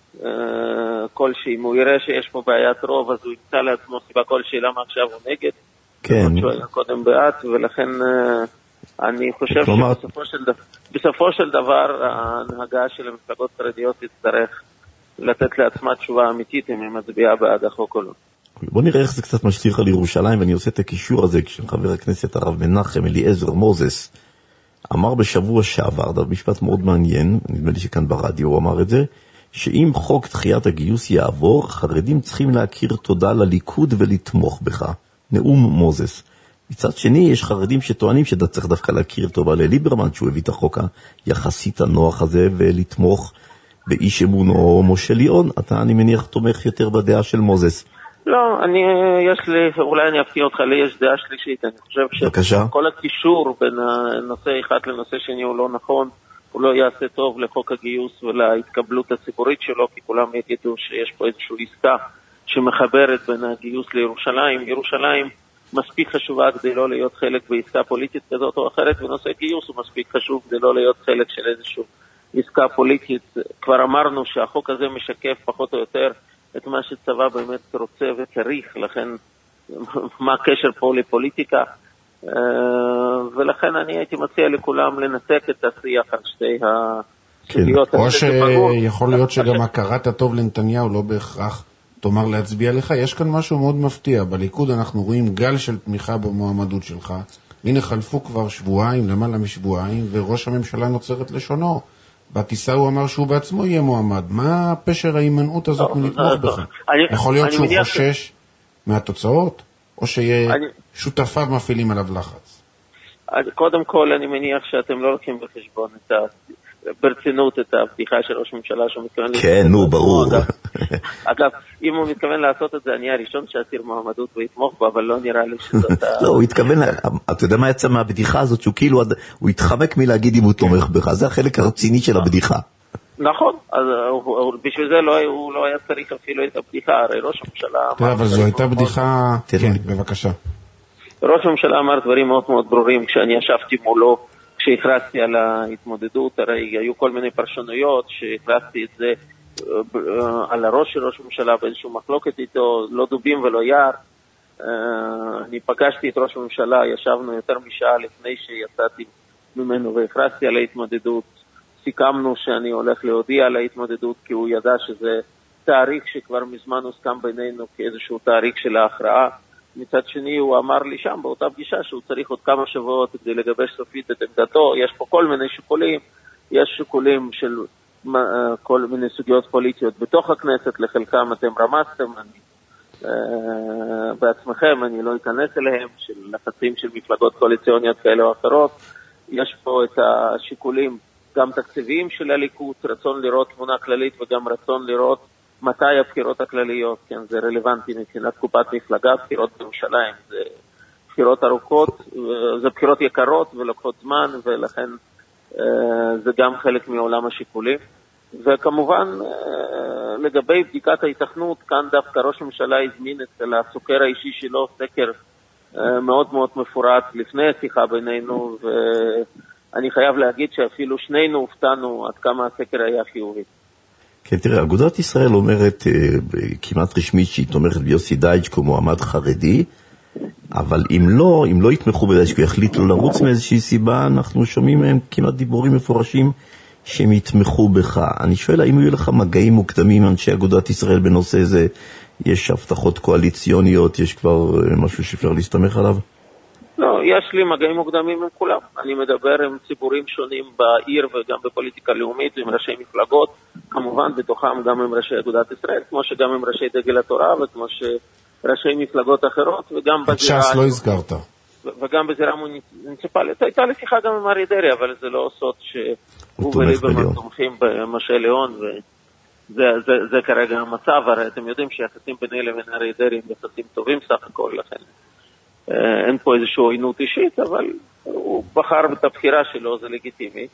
כלשהי. אם הוא יראה שיש פה בעיית רוב, אז הוא ימצא לעצמו סיבה כלשהי למה עכשיו הוא נגד. כן. שהוא היה קודם בעד, ולכן אני חושב שבסופו של דבר ההנהגה של המפלגות חרדיות תצטרך לתת לעצמה תשובה אמיתית אם היא מצביעה בעד החוק או לא. בוא נראה איך זה קצת משליך על ירושלים, ואני עושה את הקישור הזה כשחבר הכנסת הרב מנחם אליעזר מוזס אמר בשבוע שעבר, דבר משפט מאוד מעניין, נדמה לי שכאן ברדיו הוא אמר את זה, שאם חוק דחיית הגיוס יעבור, חרדים צריכים להכיר תודה לליכוד ולתמוך בך. נאום מוזס. מצד שני, יש חרדים שטוענים שאתה צריך דווקא להכיר טובה לליברמן, שהוא הביא את החוק היחסית הנוח הזה, ולתמוך באיש אמונו משה ליאון. אתה, אני מניח, תומך יותר בדעה של מוזס. לא, אולי אני אפתיע אותך, לי יש דעה שלישית. אני חושב שכל הקישור בין נושא אחד לנושא שני הוא לא נכון, הוא לא יעשה טוב לחוק הגיוס ולהתקבלות הציבורית שלו, כי כולם יגידו שיש פה איזושהי עסקה שמחברת בין הגיוס לירושלים. ירושלים מספיק חשובה כדי לא להיות חלק בעסקה פוליטית כזאת או אחרת, ונושא גיוס הוא מספיק חשוב כדי לא להיות חלק של איזושהי עסקה פוליטית. כבר אמרנו שהחוק הזה משקף פחות או יותר את מה שצבא באמת רוצה וצריך, לכן מה הקשר פה לפוליטיקה? ולכן אני הייתי מציע לכולם לנתק את השיח על שתי הסוגיות. או שיכול להיות שגם הכרת הטוב לנתניהו לא בהכרח תאמר להצביע לך. יש כאן משהו מאוד מפתיע. בליכוד אנחנו רואים גל של תמיכה במועמדות שלך. הנה חלפו כבר שבועיים, למעלה משבועיים, וראש הממשלה נוצרת לשונו. בטיסה הוא אמר שהוא בעצמו יהיה מועמד. מה פשר ההימנעות הזאת מלתמוך בך? יכול להיות שהוא חושש מהתוצאות, או ששותפיו מפעילים עליו לחץ? קודם כל אני מניח שאתם לא לוקחים בחשבון ברצינות את הבדיחה של ראש ממשלה שהוא מתכוון... כן, נו, ברור. אגב, אם הוא מתכוון לעשות את זה, אני הראשון שעשיר מועמדות ויתמוך בו, אבל לא נראה לי שזאת... לא, הוא התכוון, אתה יודע מה יצא מהבדיחה הזאת, שהוא כאילו, הוא התחמק מלהגיד אם הוא תומך בך, זה החלק הרציני של הבדיחה. נכון, אז בשביל זה הוא לא היה צריך אפילו את הבדיחה, הרי ראש הממשלה... אבל זו הייתה בדיחה... כן, בבקשה. ראש הממשלה אמר דברים מאוד מאוד ברורים כשאני ישבתי מולו, כשהכרזתי על ההתמודדות. הרי היו כל מיני פרשנויות שהכרזתי את זה על הראש של ראש הממשלה באיזשהו מחלוקת איתו, לא דובים ולא יער. אני פגשתי את ראש הממשלה, ישבנו יותר משעה לפני שיצאתי ממנו והכרזתי על ההתמודדות. סיכמנו שאני הולך להודיע על ההתמודדות, כי הוא ידע שזה תאריך שכבר מזמן הוסכם בינינו כאיזשהו תאריך של ההכרעה. מצד שני הוא אמר לי שם באותה פגישה שהוא צריך עוד כמה שבועות כדי לגבש סופית את עמדתו. יש פה כל מיני שיקולים, יש שיקולים של כל מיני סוגיות פוליטיות בתוך הכנסת, לחלקם אתם רמזתם, בעצמכם, אני לא אכנס אליהם, של לחצים של מפלגות קואליציוניות כאלה או אחרות. יש פה את השיקולים גם תקציביים של הליכוד, רצון לראות תמונה כללית וגם רצון לראות מתי הבחירות הכלליות, כן, זה רלוונטי מבחינת קופת מפלגה. בחירות בירושלים זה בחירות ארוכות, זה בחירות יקרות ולוקחות זמן, ולכן זה גם חלק מעולם השיקולים. וכמובן, לגבי בדיקת ההיתכנות, כאן דווקא ראש הממשלה הזמין אצל הסוקר האישי שלו סקר מאוד מאוד מפורט לפני השיחה בינינו, ואני חייב להגיד שאפילו שנינו הופתענו עד כמה הסקר היה חיובי. כן, תראה, אגודת ישראל אומרת כמעט רשמית שהיא תומכת ביוסי דייטש כמועמד חרדי, אבל אם לא יתמכו בדייטש, כי יחליט לו לרוץ מאיזושהי סיבה, אנחנו שומעים מהם כמעט דיבורים מפורשים שהם יתמכו בך. אני שואל, האם יהיו לך מגעים מוקדמים עם אנשי אגודת ישראל בנושא זה? יש הבטחות קואליציוניות, יש כבר משהו שאפשר להסתמך עליו? לא, יש לי מגעים מוקדמים עם כולם. אני מדבר עם ציבורים שונים בעיר וגם בפוליטיקה לאומית, עם ראשי מפלגות, כמובן בתוכם גם עם ראשי אגודת ישראל, כמו שגם עם ראשי דגל התורה וכמו שראשי מפלגות אחרות, וגם את ש"ס לא הזכרת. וגם בזירה מוניציפלית. הייתה לי שיחה גם עם אריה דרעי, אבל זה לא סוד שהוא וליברמן תומכים במשה ליאון, וזה כרגע המצב. הרי אתם יודעים שיחסים ביני לבין אריה דרעי הם יחסים טובים סך הכל, לכן אין פה איזושהי עוינות אישית, אבל הוא בחר את הבחירה שלו, זה לגיטימי,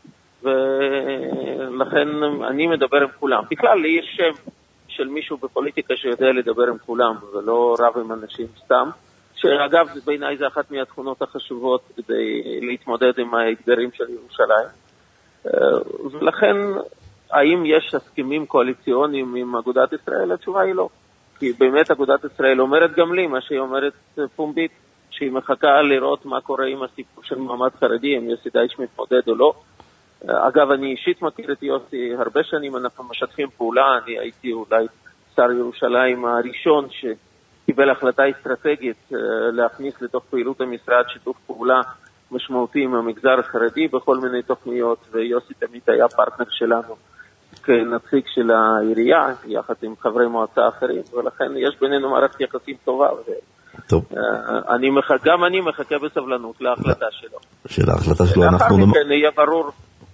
ולכן אני מדבר עם כולם. בכלל לי יש שם של מישהו בפוליטיקה שיודע לדבר עם כולם, ולא רב עם אנשים סתם, שאגב בעיניי זה אחת מהתכונות החשובות כדי להתמודד עם האתגרים של ירושלים. ולכן האם יש הסכמים קואליציוניים עם אגודת ישראל? התשובה היא לא. כי באמת אגודת ישראל אומרת גם לי מה שהיא אומרת פומבית, שהיא מחכה לראות מה קורה עם הסיפור של מעמד חרדי, אם יוסי דייטש מתמודד או לא. אגב, אני אישית מכיר את יוסי הרבה שנים, אנחנו משתפים פעולה, אני הייתי אולי שר ירושלים הראשון שקיבל החלטה אסטרטגית להכניס לתוך פעילות המשרד שיתוף פעולה משמעותי עם המגזר החרדי בכל מיני תוכניות, ויוסי תמיד היה פרטנר שלנו כנציג של העירייה, יחד עם חברי מועצה אחרים, ולכן יש בינינו מערכת יחסים טובה. גם אני מחכה בסבלנות להחלטה שלו. של ההחלטה שלו לאחר מכן יהיה ברור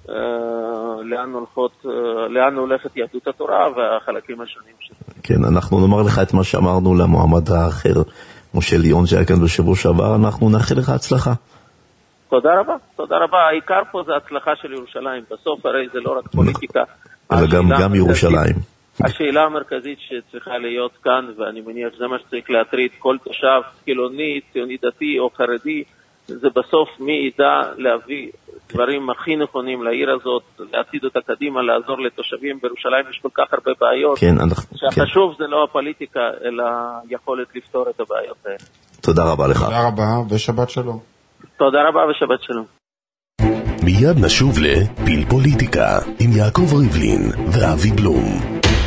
לאן הולכת יהדות התורה והחלקים השונים שלו. כן, אנחנו נאמר לך את מה שאמרנו למועמד האחר, משה ליאון שהיה כאן בשבוע שעבר, אנחנו נאחל לך הצלחה. תודה רבה, תודה רבה. העיקר פה זה הצלחה של ירושלים. בסוף הרי זה לא רק פוליטיקה. אלא גם ירושלים. השאלה המרכזית שצריכה להיות כאן, ואני מניח שזה מה שצריך להטריד כל תושב חילוני, ציוני דתי או חרדי, זה בסוף מי ידע להביא דברים הכי נכונים לעיר הזאת, להציד אותה קדימה, לעזור לתושבים. בירושלים יש כל כך הרבה בעיות, שהחשוב זה לא הפוליטיקה, אלא יכולת לפתור את הבעיות האלה. תודה רבה לך. תודה רבה, ושבת שלום. תודה רבה ושבת שלום. מיד נשוב לפיל פוליטיקה עם יעקב ריבלין ואבי בלום.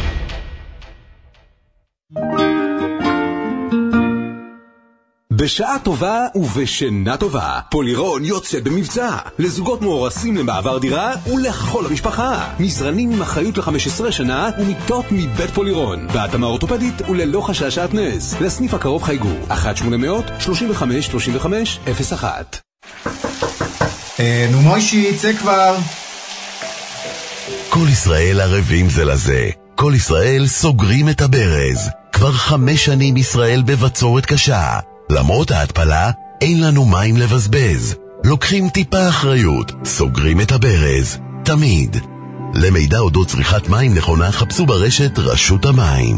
בשעה טובה ובשינה טובה, פולירון יוצא במבצע. לזוגות מאורסים למעבר דירה ולכל המשפחה. מזרנים עם אחריות ל-15 שנה ומיטות מבית פולירון. בהתאמה אורתופדית וללא חשש שעטנז. לסניף הקרוב חייגו 1-800-35-35-01. נו מוישי, צא כבר. כל ישראל ערבים זה לזה. כל ישראל סוגרים את הברז. כבר 5 שנים ישראל בבצורת קשה. למרות ההתפלה, אין לנו מים לבזבז. לוקחים טיפה אחריות, סוגרים את הברז. תמיד. למידע אודות צריכת מים נכונה, חפשו ברשת רשות המים.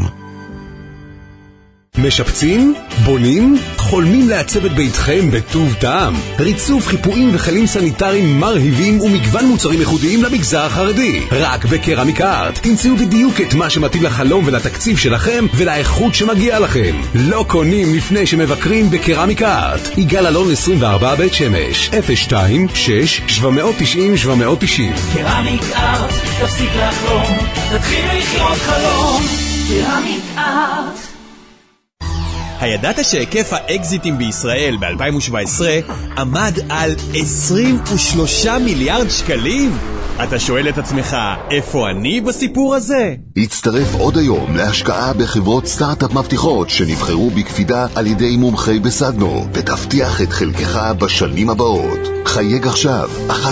משפצים? בונים? חולמים לעצב את ביתכם בטוב טעם? ריצוף, חיפויים וחלים סניטריים מרהיבים ומגוון מוצרים ייחודיים למגזר החרדי. רק בקרמיק ארט תמצאו בדיוק את מה שמתאים לחלום ולתקציב שלכם ולאיכות שמגיע לכם. לא קונים לפני שמבקרים בקרמיק ארט. יגאל אלון 24 בית שמש 026-790-790. קרמיק ארט, תפסיק לחלום, תתחיל לחיות חלום. קרמיק ארט. הידעת שהיקף האקזיטים בישראל ב-2017 עמד על 23 מיליארד שקלים? אתה שואל את עצמך, איפה אני בסיפור הזה? הצטרף עוד היום להשקעה בחברות סטארט-אפ מבטיחות שנבחרו בקפידה על ידי מומחי בסדנו, ותבטיח את חלקך בשנים הבאות. חייג עכשיו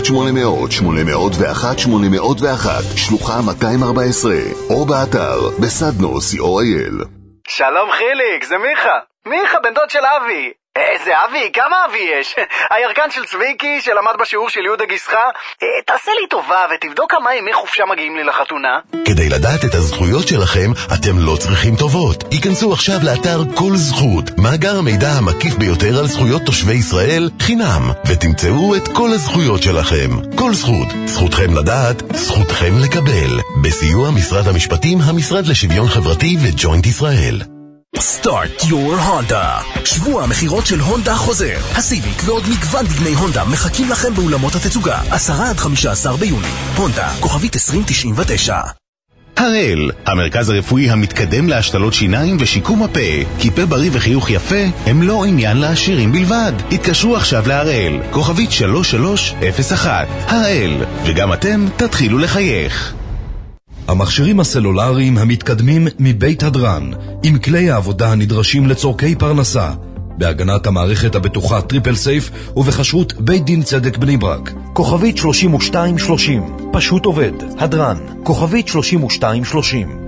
1-800-801-801 שלוחה 214 או באתר בסדנו.co.il. שלום חיליק, זה מיכה. מיכה, בן דוד של אבי. איזה אבי, כמה אבי יש? הירקן של צביקי שלמד בשיעור של יהודה גיסחה. תעשה לי טובה ותבדוק כמה ימי חופשה מגיעים לי לחתונה. כדי לדעת את הזכויות שלכם, אתם לא צריכים טובות. היכנסו עכשיו לאתר כל זכות, מאגר המידע המקיף ביותר על זכויות תושבי ישראל, חינם, ותמצאו את כל הזכויות שלכם. כל זכות, זכותכם לדעת, זכותכם לקבל. בסיוע משרד המשפטים, המשרד לשוויון חברתי וג'וינט ישראל. Start your Honda. שבוע המחירות של הונדה חוזר. הסיביק ועוד מגוון דגמי הונדה מחכים לכם באולמות התצוגה 10 עד 15 ביוני. הונדה, כוכבית 2099. הראל, המרכז הרפואי המתקדם להשתלות שיניים ושיקום הפה. כי פה בריא וחיוך יפה הם לא עניין לעשירים בלבד. התקשרו עכשיו להראל, כוכבית 3301. הראל, וגם אתם תתחילו לחייך. המכשירים הסלולריים המתקדמים מבית הדרן, עם כלי העבודה הנדרשים לצורכי פרנסה, בהגנת המערכת הבטוחה טריפל סייף ובחשרות בית דין צדק בני ברק. כוכבית 3230, פשוט עובד. הדרן, כוכבית 3230.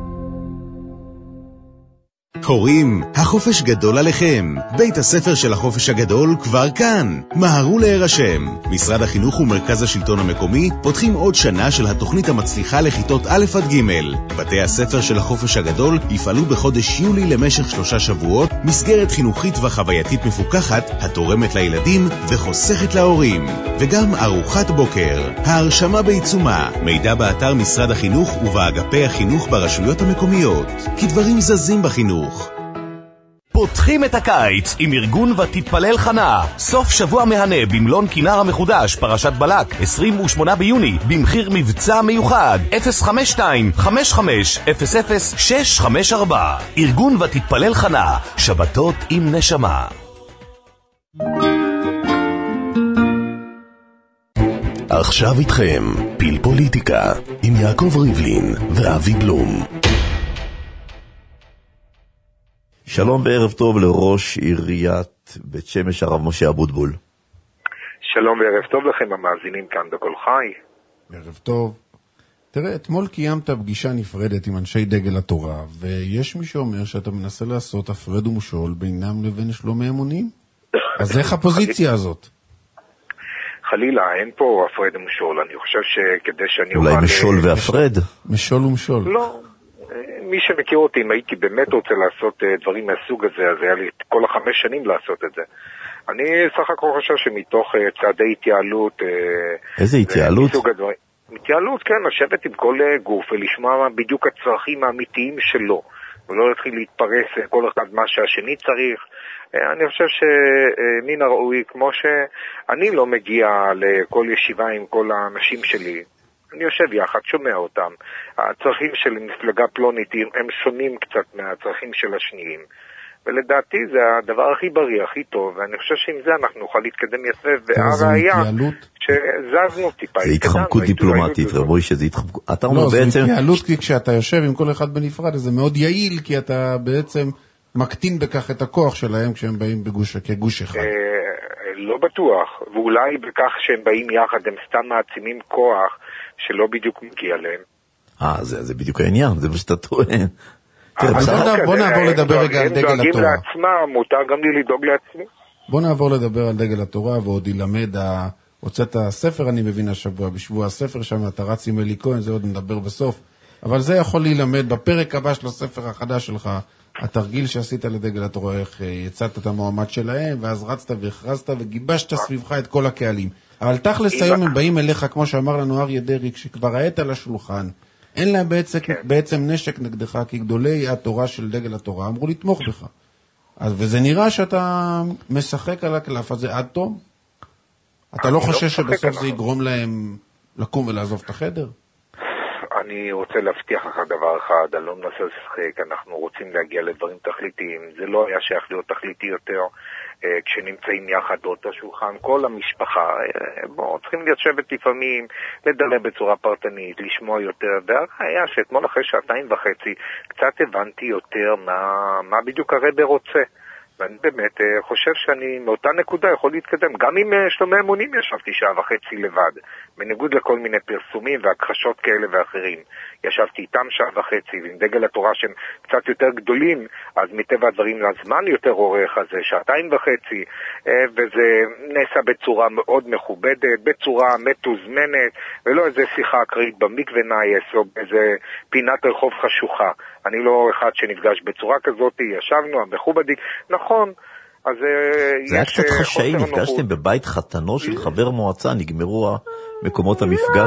הורים, החופש גדול עליכם. בית הספר של החופש הגדול כבר כאן. מהרו להירשם. משרד החינוך ומרכז השלטון המקומי פותחים עוד שנה של התוכנית המצליחה לכיתות א' עד ג'. בתי הספר של החופש הגדול יפעלו בחודש יולי למשך 3 שבועות, מסגרת חינוכית וחווייתית מפוקחת, התורמת לילדים וחוסכת להורים. וגם ארוחת בוקר. ההרשמה בעיצומה. מידע באתר משרד החינוך ובאגפי החינוך ברשויות המקומיות. כי דברים זזים בחינוך. פותחים את הקיץ עם ארגון ותתפלל חנה. סוף שבוע מהנה במלון כינר המחודש, פרשת בלק, 28 ביוני, במחיר מבצע מיוחד. 052-55-00-654. ארגון ותתפלל חנה, שבתות עם נשמה. עכשיו איתכם, פיל פוליטיקה, עם יעקב ריבלין ואבי בלום. שלום וערב טוב לראש עיריית בית שמש הרב משה אבוטבול. שלום וערב טוב לכם המאזינים כאן בקול חי. ערב טוב. תראה, אתמול קיימת פגישה נפרדת עם אנשי דגל התורה, ויש מי שאומר שאתה מנסה לעשות הפרד ומשול בינם לבין שלומי אמונים. אז איך הפוזיציה הזאת? חלילה, אין פה הפרד ומשול. אני חושב שכדי שאני אולי משול והפרד? משול ומשול. לא. מי שמכיר אותי, אם הייתי באמת רוצה לעשות דברים מהסוג הזה, אז היה לי כל 5 שנים לעשות את זה. אני סך הכל חושב שמתוך צעדי התייעלות... איזה התייעלות? התייעלות, כן, לשבת עם כל גוף ולשמוע בדיוק הצרכים האמיתיים שלו, ולא להתחיל להתפרס כל אחד מה שהשני צריך. אני חושב שמן הראוי, כמו שאני לא מגיע לכל ישיבה עם כל האנשים שלי, אני יושב יחד, שומע אותם. הצרכים של מפלגה פלונית הם שונים קצת מהצרכים של השניים. ולדעתי זה הדבר הכי בריא, הכי טוב, ואני חושב שעם זה אנחנו נוכל להתקדם יפה, והראיה שזזנו טיפה. זה התחמקות דיפלומטית, רבוי שזה התחמקות. אתה אומר בעצם... זה התייעלות כי כשאתה יושב עם כל אחד בנפרד, זה מאוד יעיל, כי אתה בעצם מקטין בכך את הכוח שלהם כשהם באים כגוש אחד. לא בטוח, ואולי בכך שהם באים יחד, הם סתם מעצימים כוח שלא בדיוק מגיע להם. זה בדיוק העניין, זה מה שאתה טוען. בוא נעבור לדבר רגע על דגל התורה. הם דואגים לעצמם, מותר גם לי לדאוג לעצמי. בוא נעבור לדבר על דגל התורה, ועוד ילמד, הוצאת הספר, אני מבין השבוע, בשבוע הספר שם, אתה רץ עם אלי כהן, זה עוד נדבר בסוף, אבל זה יכול להילמד בפרק הבא של הספר החדש שלך, התרגיל שעשית לדגל התורה, איך יצאת את המועמד שלהם, ואז רצת והכרזת וגיבשת סביבך את כל הקהלים. אבל תכלס היום הם באים אליך, כמו שאמר לנו אריה דרעי, כשכבר היית על השולחן, אין להם בעצם נשק נגדך, כי גדולי התורה של דגל התורה אמרו לתמוך בך. וזה נראה שאתה משחק על הקלף הזה עד תום? אתה לא חושש שבסוף זה יגרום להם לקום ולעזוב את החדר? אני רוצה להבטיח לך דבר אחד, אני לא מנסה לשחק, אנחנו רוצים להגיע לדברים תכליתיים, זה לא היה שייך להיות תכליתי יותר כשנמצאים יחד באותו שולחן, כל המשפחה, צריכים לשבת לפעמים, לדבר בצורה פרטנית, לשמוע יותר, והראיה שאתמול אחרי 2.5 קצת הבנתי יותר מה בדיוק הרבי רוצה. ואני באמת חושב שאני מאותה נקודה יכול להתקדם. גם עם שלומי אמונים ישבתי 1.5 שעה לבד. בניגוד לכל מיני פרסומים והכחשות כאלה ואחרים. ישבתי איתם שעה וחצי, ועם דגל התורה שהם קצת יותר גדולים, אז מטבע הדברים לזמן יותר אורך, אז 2.5 שעות, וזה נעשה בצורה מאוד מכובדת, בצורה מתוזמנת, ולא איזה שיחה אקראית במקווה נייס, או באיזה פינת רחוב חשוכה. אני לא אחד שנפגש בצורה כזאת, ישבנו, המכובדי, נכון, אז זה היה קצת חשאי, נפגשתם בבית חתנו של חבר מועצה, נגמרו מקומות המפגש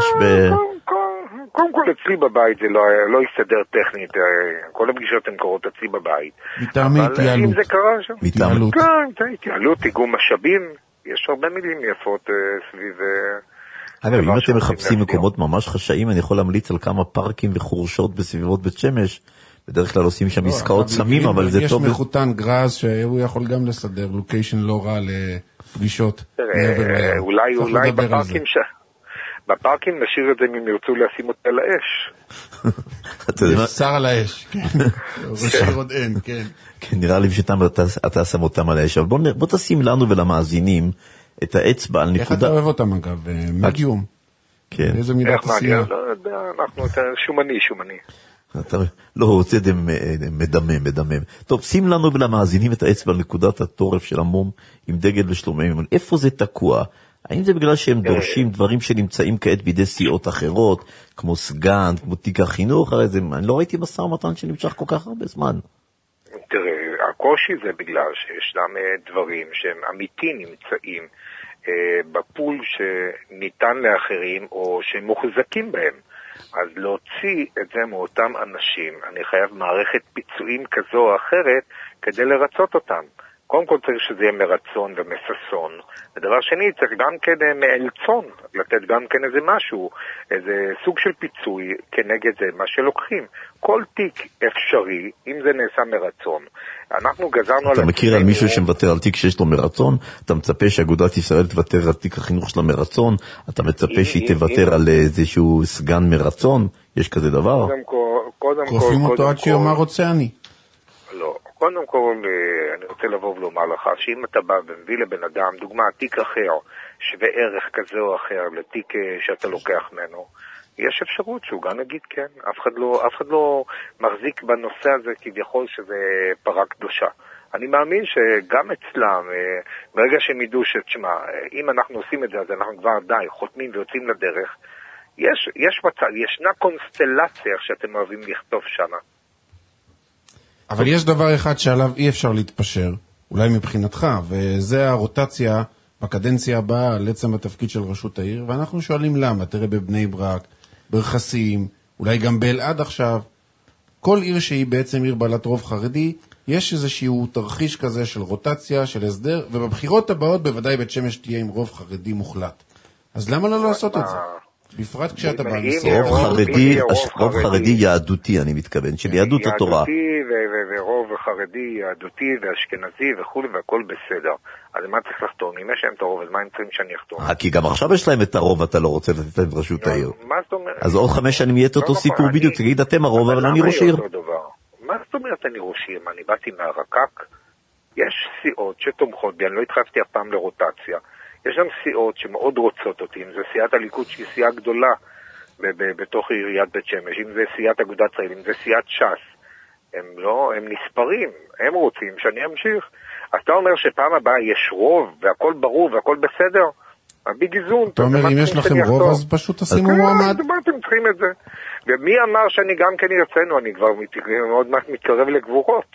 קודם כל אצלי בבית זה לא יסתדר טכנית, כל הפגישות הן קורות אצלי בבית. מטעמי התייעלות. אם זה קרה שם? התייעלות. כן, התייעלות, איגום משאבים, יש הרבה מילים יפות סביב... אגב, אם אתם מחפשים מקומות ממש חשאיים, אני יכול להמליץ על כמה פארקים וחורשות בסביבות בית שמש, בדרך כלל עושים שם עסקאות סמים, אבל זה טוב. יש מחותן גרז שהוא יכול גם לסדר, לוקיישן לא רע לפגישות. אולי בפארקים נשאיר את זה אם ירצו לשים אותה על האש. שר על האש, כן. ראשי עוד אין, כן. נראה לי שאתה שם אותם על האש, אבל בוא תשים לנו ולמאזינים את האצבע על נקודה. איך אתה אוהב אותם אגב? מגיום. כן. איזה מידת עשייה? לא יודע, אנחנו שומני. לא, זה מדמם. טוב, שים לנו ולמאזינים את האצבע על נקודת התורף של המום עם דגל ושלומם. איפה זה תקוע? האם זה בגלל שהם דורשים דברים שנמצאים כעת בידי סיעות אחרות, כמו סגן, כמו תיק החינוך? הרי אני לא ראיתי משא ומתן שנמשך כל כך הרבה זמן. תראה, הקושי זה בגלל שישנם דברים שהם אמיתי נמצאים בפול שניתן לאחרים או שמוחזקים בהם. אז להוציא את זה מאותם אנשים, אני חייב מערכת פיצויים כזו או אחרת כדי לרצות אותם. קודם כל צריך שזה יהיה מרצון ומססון. ודבר שני, צריך גם כן מאלצון, לתת גם כן איזה משהו, איזה סוג של פיצוי כנגד זה, מה שלוקחים. כל תיק אפשרי, אם זה נעשה מרצון. אנחנו גזרנו על... אתה מכיר על מישהו שמוותר על תיק שיש לו מרצון? אתה מצפה שאגודת ישראל תוותר על תיק החינוך שלה מרצון? אתה מצפה שהיא תוותר על איזשהו סגן מרצון? יש כזה דבר? כופים אותו עד שיאמר רוצה אני. לא. קודם כל, אני רוצה לבוא ולומר לך, שאם אתה בא ומביא לבן אדם, דוגמה, תיק אחר, שווה ערך כזה או אחר, לתיק שאתה לוקח ממנו, יש אפשרות שהוא גם נגיד כן. אף אחד לא מחזיק בנושא הזה כביכול שזה פרה קדושה. אני מאמין שגם אצלם, ברגע שהם ידעו שתשמע, אם אנחנו עושים את זה, אז אנחנו כבר די חותמים ויוצאים לדרך, יש מצב, ישנה קונסטלציה שאתם אוהבים לכתוב שמה. אבל יש דבר אחד שעליו אי אפשר להתפשר, אולי מבחינתך, וזה הרוטציה בקדנציה הבאה על עצם התפקיד של רשות העיר, ואנחנו שואלים למה. תראה בבני ברק, ברכסים, אולי גם באלעד עכשיו, כל עיר שהיא בעצם עיר בעלת רוב חרדי, יש איזשהו תרחיש כזה של רוטציה, של הסדר, ובבחירות הבאות בוודאי בית שמש תהיה עם רוב חרדי מוחלט. אז למה לא לעשות את זה? בפרט כשאתה בא ניסיון. רוב חרדי יהדותי, אני מתכוון, של יהדות התורה. יהדותי ורוב חרדי יהדותי ואשכנזי וכו' והכל בסדר. אז מה צריך לחתום? אם יש להם את הרוב, אז מה הם צריכים שאני אחתום? כי גם עכשיו יש להם את הרוב, אתה לא רוצה לתת להם רשות העיר. מה זאת אומרת? אז עוד 5 שנים יהיה את אותו סיפור בדיוק, תגיד אתם הרוב, אבל אני ראש עיר. מה זאת אומרת אני ראש עיר? אני באתי מהרקק? יש סיעות שתומכות בי, אני לא התחייבתי אף פעם לרוטציה. יש גם סיעות שמאוד רוצות אותי, אם זה סיעת הליכוד שהיא סיעה גדולה בתוך עיריית בית שמש, אם זה סיעת אגודת ישראל, אם זה סיעת ש"ס, הם נספרים, הם רוצים שאני אמשיך. אז אתה אומר שפעם הבאה יש רוב והכל ברור והכל בסדר, הביג איזון. אתה אומר אם יש לכם רוב אז פשוט תשימו מועמד. אז אתם צריכים את זה. ומי אמר שאני גם כן ירצנו, אני כבר מאוד מעט מתקרב לגבורות.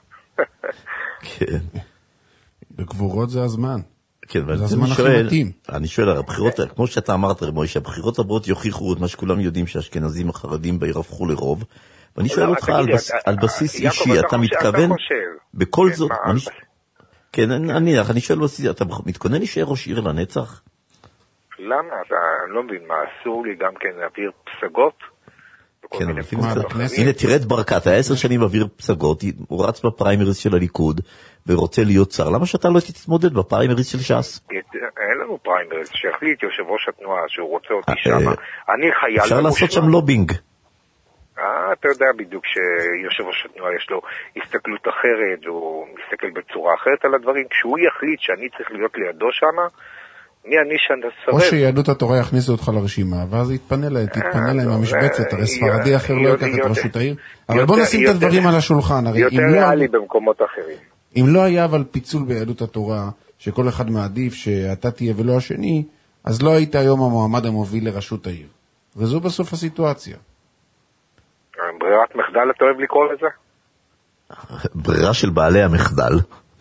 כן. בגבורות זה הזמן. כן, אבל אני שואל, הבחירות, כמו שאתה אמרת, מוישה, הבחירות הבאות יוכיחו את מה שכולם יודעים שהאשכנזים החרדים בעיר הפכו לרוב, ואני שואל אותך על בסיס אישי, אתה מתכוון בכל זאת, כן, אני שואל בסיס, אתה מתכונן להישאר ראש עיר לנצח? למה? אני לא מבין, מה, אסור לי גם כן להעביר פסגות? כן, הנה תראה את ברקת, היה 10 שנים מעביר פסגות, הוא רץ בפריימריז של הליכוד ורוצה להיות שר, למה שאתה לא תתמודד בפריימריז של ש"ס? אין לנו פריימריז, שהחליט יושב ראש התנועה שהוא רוצה אותי שם, אני חייל... אפשר לעשות שם לובינג. אתה יודע בדיוק שיושב ראש התנועה יש לו הסתכלות אחרת, הוא מסתכל בצורה אחרת על הדברים, כשהוא יחליט שאני צריך להיות לידו שם, מי אני שנסרב? או שיהדות התורה יכניסו אותך לרשימה, ואז תתפנה להם המשבצת, הרי ספרדי אחר לא ייקח את ראשות העיר. אבל בוא נשים את הדברים על השולחן. יותר ריאלי במקומות אחרים. אם לא היה אבל פיצול ביהדות התורה, שכל אחד מעדיף שאתה תהיה ולא השני, אז לא היית היום המועמד המוביל לראשות העיר. וזו בסוף הסיטואציה. ברירת מחדל, אתה אוהב לקרוא לזה? ברירה של בעלי המחדל.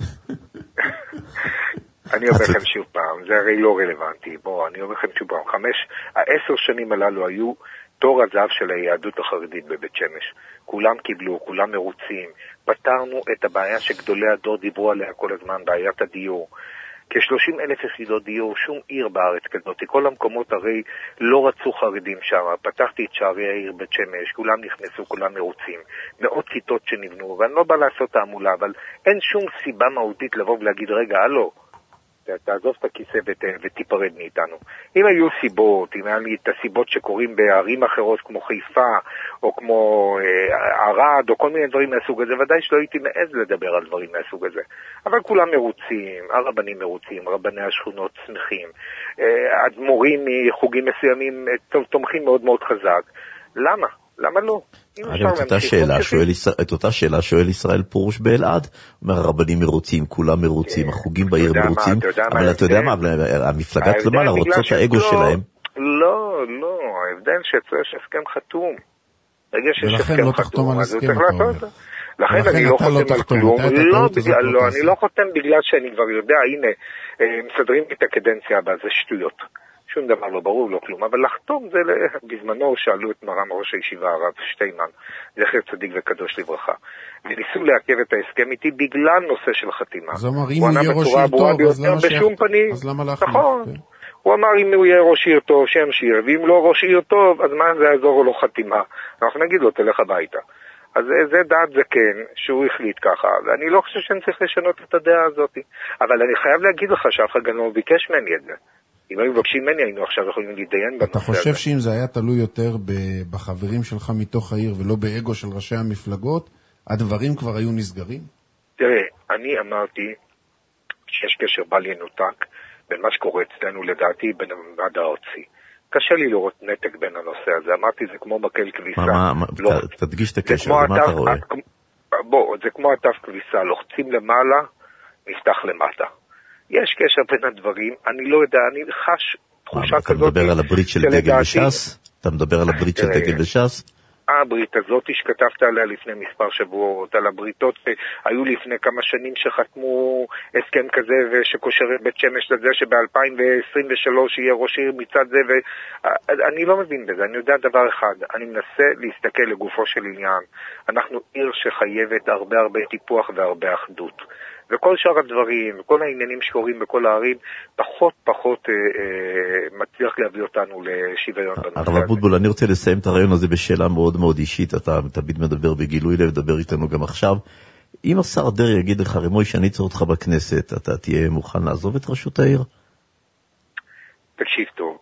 אני אומר לכם שוב פעם, זה הרי לא רלוונטי. בואו, אני אומר לכם שוב פעם, 10 שנים הללו היו תור הזהב של היהדות החרדית בבית שמש. כולם קיבלו, כולם מרוצים. פתרנו את הבעיה שגדולי הדור דיברו עליה כל הזמן, בעיית הדיור. כ-30,000 יחידות דיור, שום עיר בארץ כזאת. כל המקומות הרי לא רצו חרדים שם. פתחתי את שערי העיר בית שמש, כולם נכנסו, כולם מרוצים. מאות כיתות שנבנו, ואני לא בא לעשות תעמולה, אבל אין שום סיבה מהותית לבוא ולהגיד, רגע, הלו, תעזוב את הכיסא ותיפרד מאיתנו. אם היו סיבות, אם היה לי את הסיבות שקורים בערים אחרות כמו חיפה, או כמו ערד, או כל מיני דברים מהסוג הזה, ודאי שלא הייתי מעז לדבר על דברים מהסוג הזה. אבל כולם מרוצים, הרבנים מרוצים, רבני השכונות שמחים, הדמורים מחוגים מסוימים תומכים מאוד מאוד חזק. למה? למה לא? את אותה שאלה שואל ישראל פורוש באלעד, אומר הרבנים מרוצים, כולם מרוצים, החוגים בעיר מרוצים, אבל אתה יודע מה, המפלגת למעלה רוצות האגו שלהם. לא, ההבדל שיש הסכם חתום. ולכן לא תחתום על הסכם, אתה אומר. לכן אני לא חותם על כלום. לא, אני לא חותם בגלל שאני כבר יודע, הנה, מסדרים את הקדנציה הבאה, זה שטויות. שום דבר לא ברור, לא כלום, אבל לחתום זה בזמנו שאלו את מרן ראש הישיבה הרב שטיינמן, זכר צדיק וקדוש לברכה, וניסו לעכב את ההסכם איתי בגלל נושא של חתימה. אז אמר, אם הוא יהיה ראש עיר טוב, אז למה להחליט? נכון, הוא אמר אם הוא יהיה ראש עיר טוב, שימשיך, ואם לא ראש עיר טוב, אז מה זה יעזור לו חתימה? אנחנו נגיד לו, תלך הביתה. אז זה דעת זה כן, שהוא החליט ככה, ואני לא חושב שאני צריך לשנות את הדעה הזאת, אבל אני חייב להגיד לך שאף אחד גם לא ביקש ממני את זה. אם היו מבקשים ממני, היינו עכשיו יכולים להתדיין בנושא הזה. אתה חושב שאם זה היה תלוי יותר בחברים שלך מתוך העיר ולא באגו של ראשי המפלגות, הדברים כבר היו נסגרים? תראה, אני אמרתי שיש קשר בל ינותק בין מה שקורה אצלנו לדעתי בין הממד הארצי. קשה לי לראות נתק בין הנושא הזה. אמרתי, זה כמו מקל כביסה. תדגיש את הקשר, מה אתה רואה? בוא, זה כמו עטף כביסה, לוחצים למעלה, נפתח למטה. יש קשר בין הדברים, אני לא יודע, אני חש תחושה כזאת. אתה מדבר על הברית של דגל וש"ס? אתה מדבר על הברית של דגל וש"ס? הברית הזאת שכתבת עליה לפני מספר שבועות, על הבריתות היו לפני כמה שנים שחתמו הסכם כזה ושקושר את בית שמש לזה שב-2023 יהיה ראש עיר מצד זה, ואני לא מבין בזה, אני יודע דבר אחד, אני מנסה להסתכל לגופו של עניין, אנחנו עיר שחייבת הרבה טיפוח והרבה אחדות. וכל שאר הדברים, כל העניינים שקורים בכל הערים, פחות מצליח להביא אותנו לשוויון בנושא הזה. הרב אבוטבול, אני רוצה לסיים את הרעיון הזה בשאלה מאוד מאוד אישית, אתה תמיד מדבר בגילוי לב, מדבר איתנו גם עכשיו. אם השר דרעי יגיד לך, רמוי, שאני צריך אותך בכנסת, אתה תהיה מוכן לעזוב את ראשות העיר? תקשיב טוב,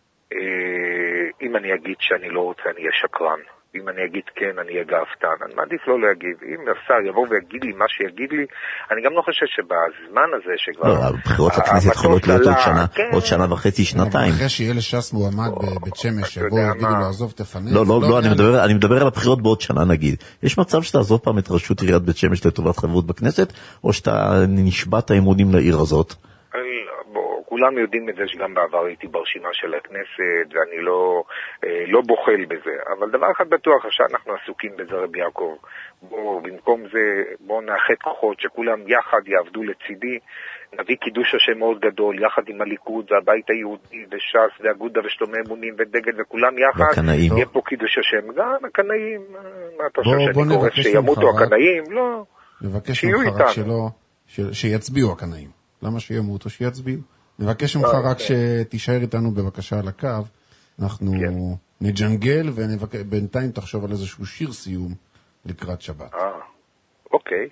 אם אני אגיד שאני לא רוצה, אני אהיה שקרן. אם אני אגיד כן, אני אהיה גאוותן. אני מעדיף לא להגיד. אם השר יבוא ויגיד לי מה שיגיד לי, אני גם לא חושב שבזמן הזה שכבר... לא, הבחירות לכנסת יכולות להיות עוד שנה וחצי, שנתיים. אחרי שיהיה לש"ס מועמד בבית שמש, שיבוא ויגידו לו, עזוב, תפנה. לא, אני מדבר על הבחירות בעוד שנה נגיד. יש מצב שתעזוב פעם את ראשות עיריית בית שמש לטובת חברות בכנסת, או שאתה נשבעת האמונים לעיר הזאת? כולם יודעים את זה שגם בעבר הייתי ברשימה של הכנסת, ואני לא בוחל בזה. אבל דבר אחד בטוח, שאנחנו עסוקים בזה רבי יעקב. במקום זה, בואו נאחד כוחות שכולם יחד יעבדו לצידי, נביא קידוש השם מאוד גדול, יחד עם הליכוד והבית היהודי וש"ס ואגודה ושלומי אמונים ודגל וכולם יחד, יהיה פה קידוש השם. גם הקנאים, מה אתה חושב שאני קורא שימותו הקנאים? לא, שיהיו איתנו. שיצביעו הקנאים. למה שימותו? שיצביעו. נבקש ממך רק שתישאר איתנו בבקשה על הקו, אנחנו נג'נגל ובינתיים תחשוב על איזשהו שיר סיום לקראת שבת. אוקיי.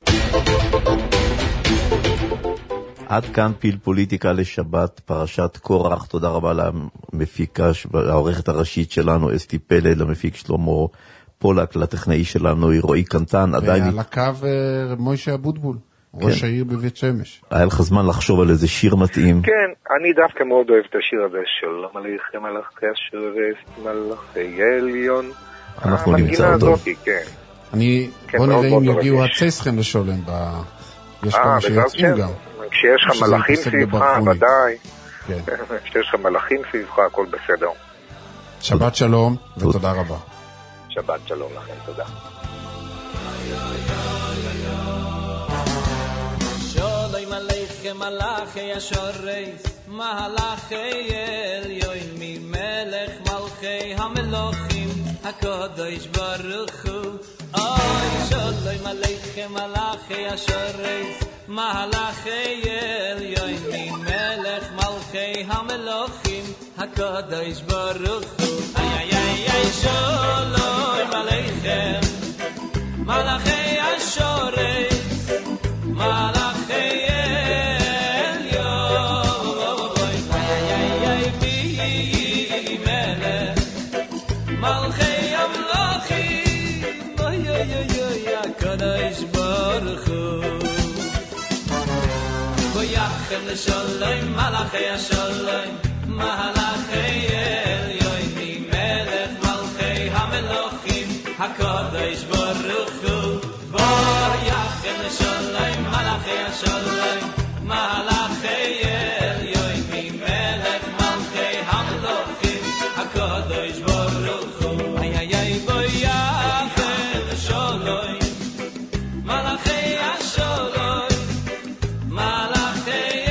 עד כאן פיל פוליטיקה לשבת, פרשת קורח. תודה רבה למפיקה, העורכת הראשית שלנו אסתי פלד, למפיק שלמה פולק, לטכנאי שלנו רועי קנטן. ועל הקו מוישה אבוטבול. ראש העיר בבית שמש. היה לך זמן לחשוב על איזה שיר מתאים? כן, אני דווקא מאוד אוהב את השיר הזה של מלאכי מלאכי השרס, מלאכי עליון. אנחנו נמצא אותו. בוא נראה אם יגיעו הצייסכם לשולם. יש כמה שיצאים גם. כשיש לך מלאכים סביבך, ודאי. כשיש לך מלאכים סביבך, הכל בסדר. שבת שלום ותודה רבה. שבת שלום לכם, תודה. שולוי מלאכי מלאכי השורס, מלאכי עליון ממלך מלכי המלוכים, הקדוש ברוך הוא. אוי שולוי מלאכי מלאכי השורס, מלאכי עליון ממלך מלכי המלוכים, הקדוש ברוך הוא. איי איי איי שולוי מלאכי מלאכי השורס, מלאכי עליון, איי איי איי בי מלך מלכי המלוכים, איי איי איי הקדוש ברוך הוא. ויחם לשלום מלאכי השלום, מלאכי עליון ממלך מלכי המלוכים, הקדוש ברוך הוא. ויחם לשלום מלאכי השלום, מלאכי עליון ממלך מלכי המלוכים, הקדוש ברוך הוא. איי איי איי ויחם לשלום מלאכי השלום, מלאכי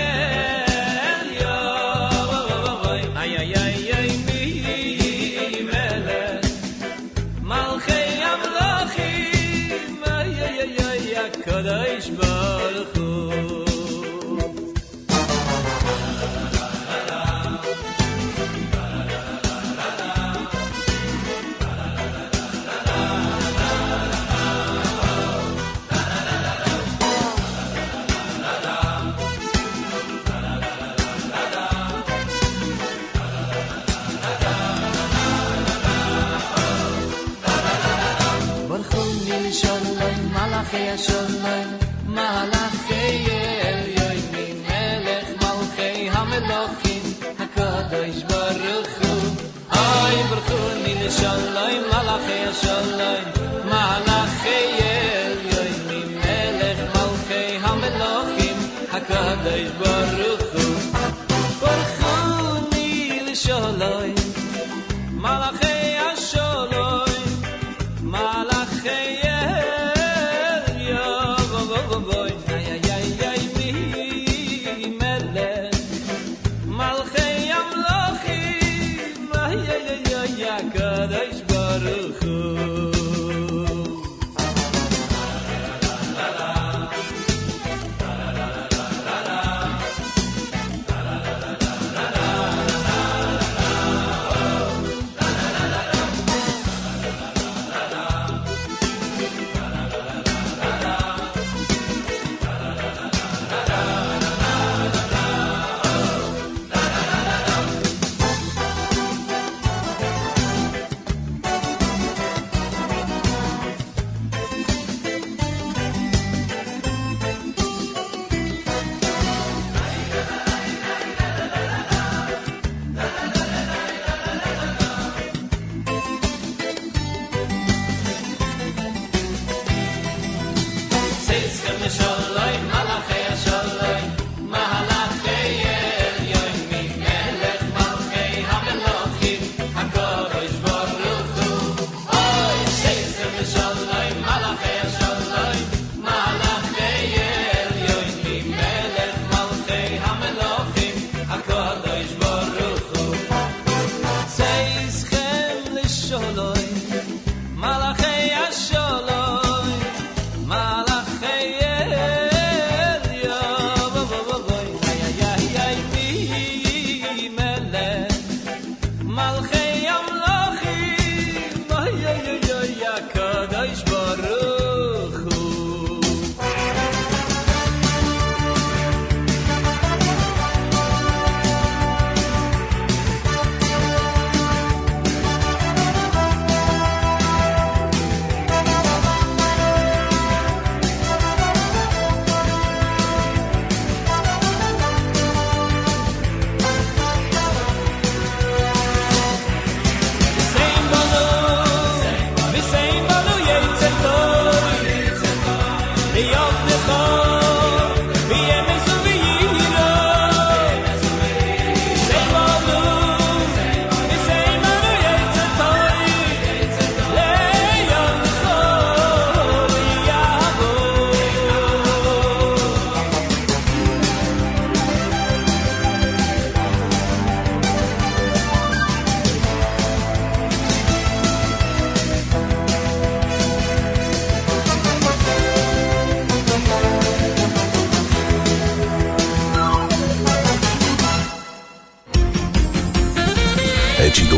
עליון, איי איי איי איי ממלך מלכי המלוכים, איי איי איי הקדוש ברוך הוא. מלאכי השלום, מלאכי עליון ממלך מלכי המלוכים, הקדוש ברוך הוא. אוי ברכוני לשלום, מלאכי השלום, מלאכי עליון ממלך מלכי המלוכים, הקדוש ברוך הוא. ברכוני לשלום, מלאכי השלום, מלאכי הקדוש ברוך הוא. Malachi Shalom, Malachi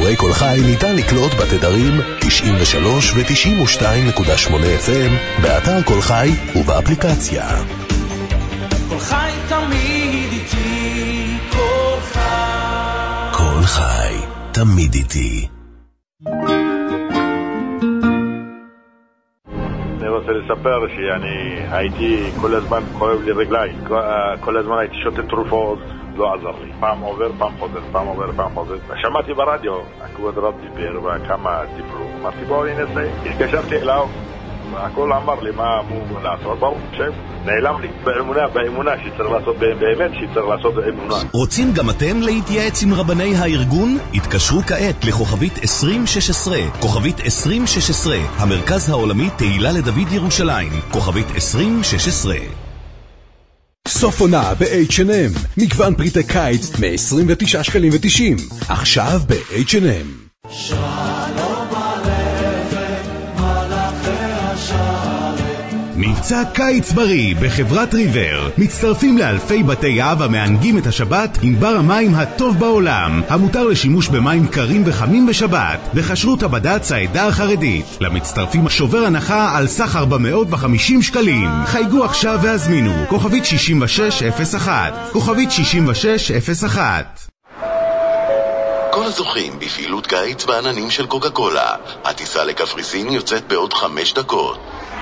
שידורי כל חי ניתן לקלוט בתדרים 93 ו-92.8 FM, באתר כל חי ובאפליקציה. כל חי תמיד איתי, כל חי. כל חי תמיד איתי. אני רוצה לספר שאני הייתי כל הזמן כואב לי רגליים, כל הזמן הייתי שותה תרופות, לא עזר לי. פעם עובר, פעם חוזר, פעם עובר, פעם חוזר. שמעתי ברדיו, הכבוד רב דיבר וכמה דיברו. אמרתי בואו ננסה. התקשרתי אליו, הכל אמר לי מה אמור לעשות. בואו, שב, נעלם לי. באמונה שצריך לעשות, באמת שצריך לעשות באמונה. רוצים גם אתם להתייעץ עם רבני הארגון? התקשרו כעת לכוכבית 2016, כוכבית 2016, המרכז העולמי תהילה לדוד ירושלים, כוכבית 2016. סוף עונה ב-H&M, מגוון פריטי קיץ מ-29 שקלים ו-90, עכשיו ב-H&M. מבצע קיץ בריא בחברת ריבר. מצטרפים לאלפי בתי אב המענגים את השבת עם בר המים הטוב בעולם, המותר לשימוש במים קרים וחמים בשבת, בכשרות הבד"ץ העדה החרדית. למצטרפים שובר הנחה על סך 450 שקלים. חייגו עכשיו והזמינו, כוכבית 6601, כוכבית 6601. כל הזוכים בפעילות קיץ בעננים של קוקה קולה. הטיסה לקפריסין יוצאת בעוד 5 דקות.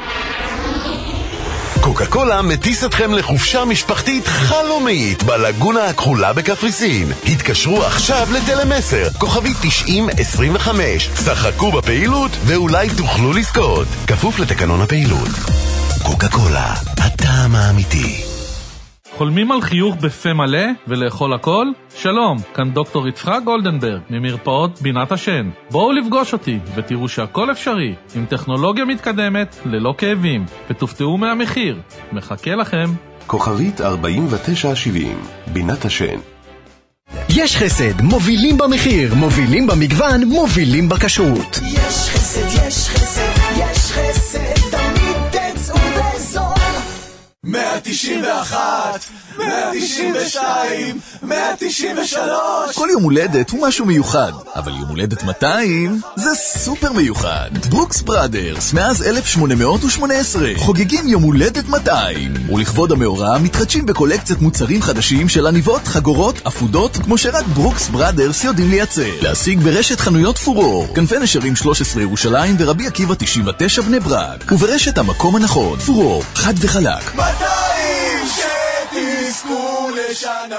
קוקה קולה מטיס אתכם לחופשה משפחתית חלומית בלגונה הכחולה בקפריסין. התקשרו עכשיו לטלמסר, כוכבית 9025. שחקו בפעילות ואולי תוכלו לזכות. כפוף לתקנון הפעילות. קוקה קולה, הטעם האמיתי. חולמים על חיוך בפה מלא ולאכול הכל? שלום, כאן דוקטור יצחק גולדנברג ממרפאות בינת השן. בואו לפגוש אותי ותראו שהכל אפשרי עם טכנולוגיה מתקדמת ללא כאבים, ותופתעו מהמחיר. מחכה לכם. כוכבית 4970, בינת השן. יש חסד, מובילים במחיר, מובילים במגוון, מובילים בכשרות. יש חסד, יש חסד, יש חסד, תמיד תצאו בזול. 191, 192, 193. כל יום הולדת הוא משהו מיוחד, אבל יום הולדת 200 זה סופר מיוחד. ברוקס בראדרס, מאז 1818 חוגגים יום הולדת 200, ולכבוד המאורע מתחדשים בקולקציית מוצרים חדשים של עניבות, חגורות, אפודות, כמו שרק ברוקס בראדרס יודעים לייצר. להשיג ברשת חנויות פורור, כנפי נשרים 13 ירושלים ורבי עקיבא 99 בני ברק, וברשת המקום הנכון. פורור, חד וחלק. 200 שתזכו לשנה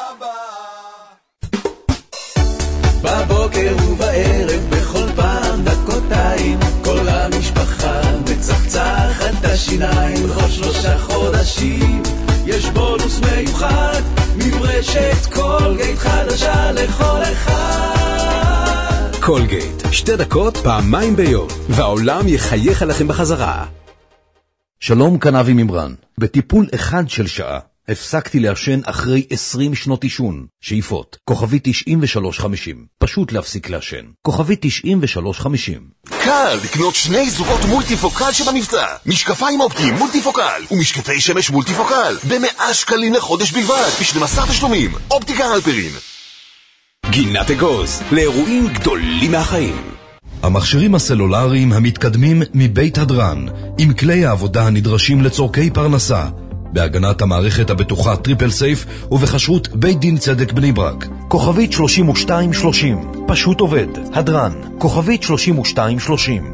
הבאה. בבוקר ובערב בכל פעם דקותיים, כל המשפחה מצחצחת את השיניים. בכל 3 חודשים יש בונוס מיוחד מברשת קולגייט חדשה לכל אחד. קולגייט, 2 דקות פעמיים ביום, והעולם יחייך עליכם בחזרה. שלום, כאן אבי ממרן. בטיפול אחד של שעה הפסקתי לעשן אחרי 20 שנות עישון. שאיפות, כוכבית 9350. פשוט להפסיק לעשן. כוכבית 9350. קל לקנות 2 זוגות מולטיפוקל שבמבצע. משקפיים אופטיים מולטיפוקל ומשקפי שמש מולטיפוקל ב100 שקלים לחודש בלבד, ב12 תשלומים. אופטיקה הלפרין. גינת אגוז, לאירועים גדולים מהחיים. המכשירים הסלולריים המתקדמים מבית הדרן, עם כלי העבודה הנדרשים לצורכי פרנסה, בהגנת המערכת הבטוחה טריפל סייף ובחשרות בית דין צדק בני ברק. כוכבית 3230, פשוט עובד. הדרן, כוכבית 3230.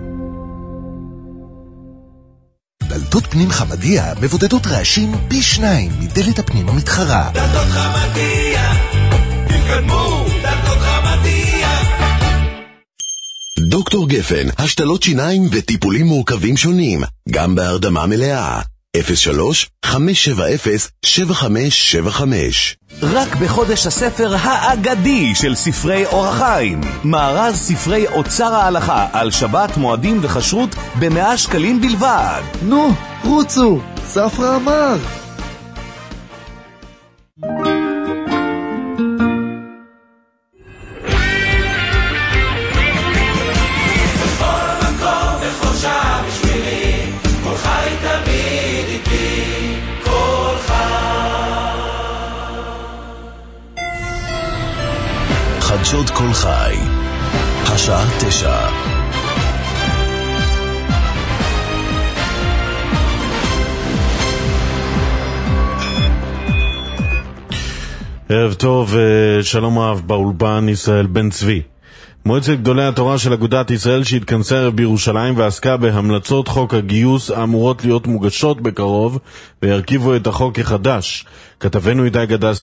דלתות פנים חמדיה מבודדות רעשים פי 2 מדלת הפנים המתחרה. דלתות חמדיה, תתקדמו, דלתות חמדיה. דוקטור גפן, השתלות שיניים וטיפולים מורכבים שונים, גם בהרדמה מלאה. 03-570-7575. רק בחודש הספר האגדי של ספרי אור החיים, מארז ספרי אוצר ההלכה על שבת, מועדים וכשרות ב100 שקלים בלבד. נו, רוצו, ספרא אמר. חדשות כל חי השעה 9. ערב טוב, שלום רב, באולפן ישראל בן צבי. מועצת גדולי התורה של אגודת ישראל שהתכנסה ערב בירושלים ועסקה בהמלצות חוק הגיוס האמורות להיות מוגשות בקרוב וירכיבו את החוק החדש. כתבנו איתי גדס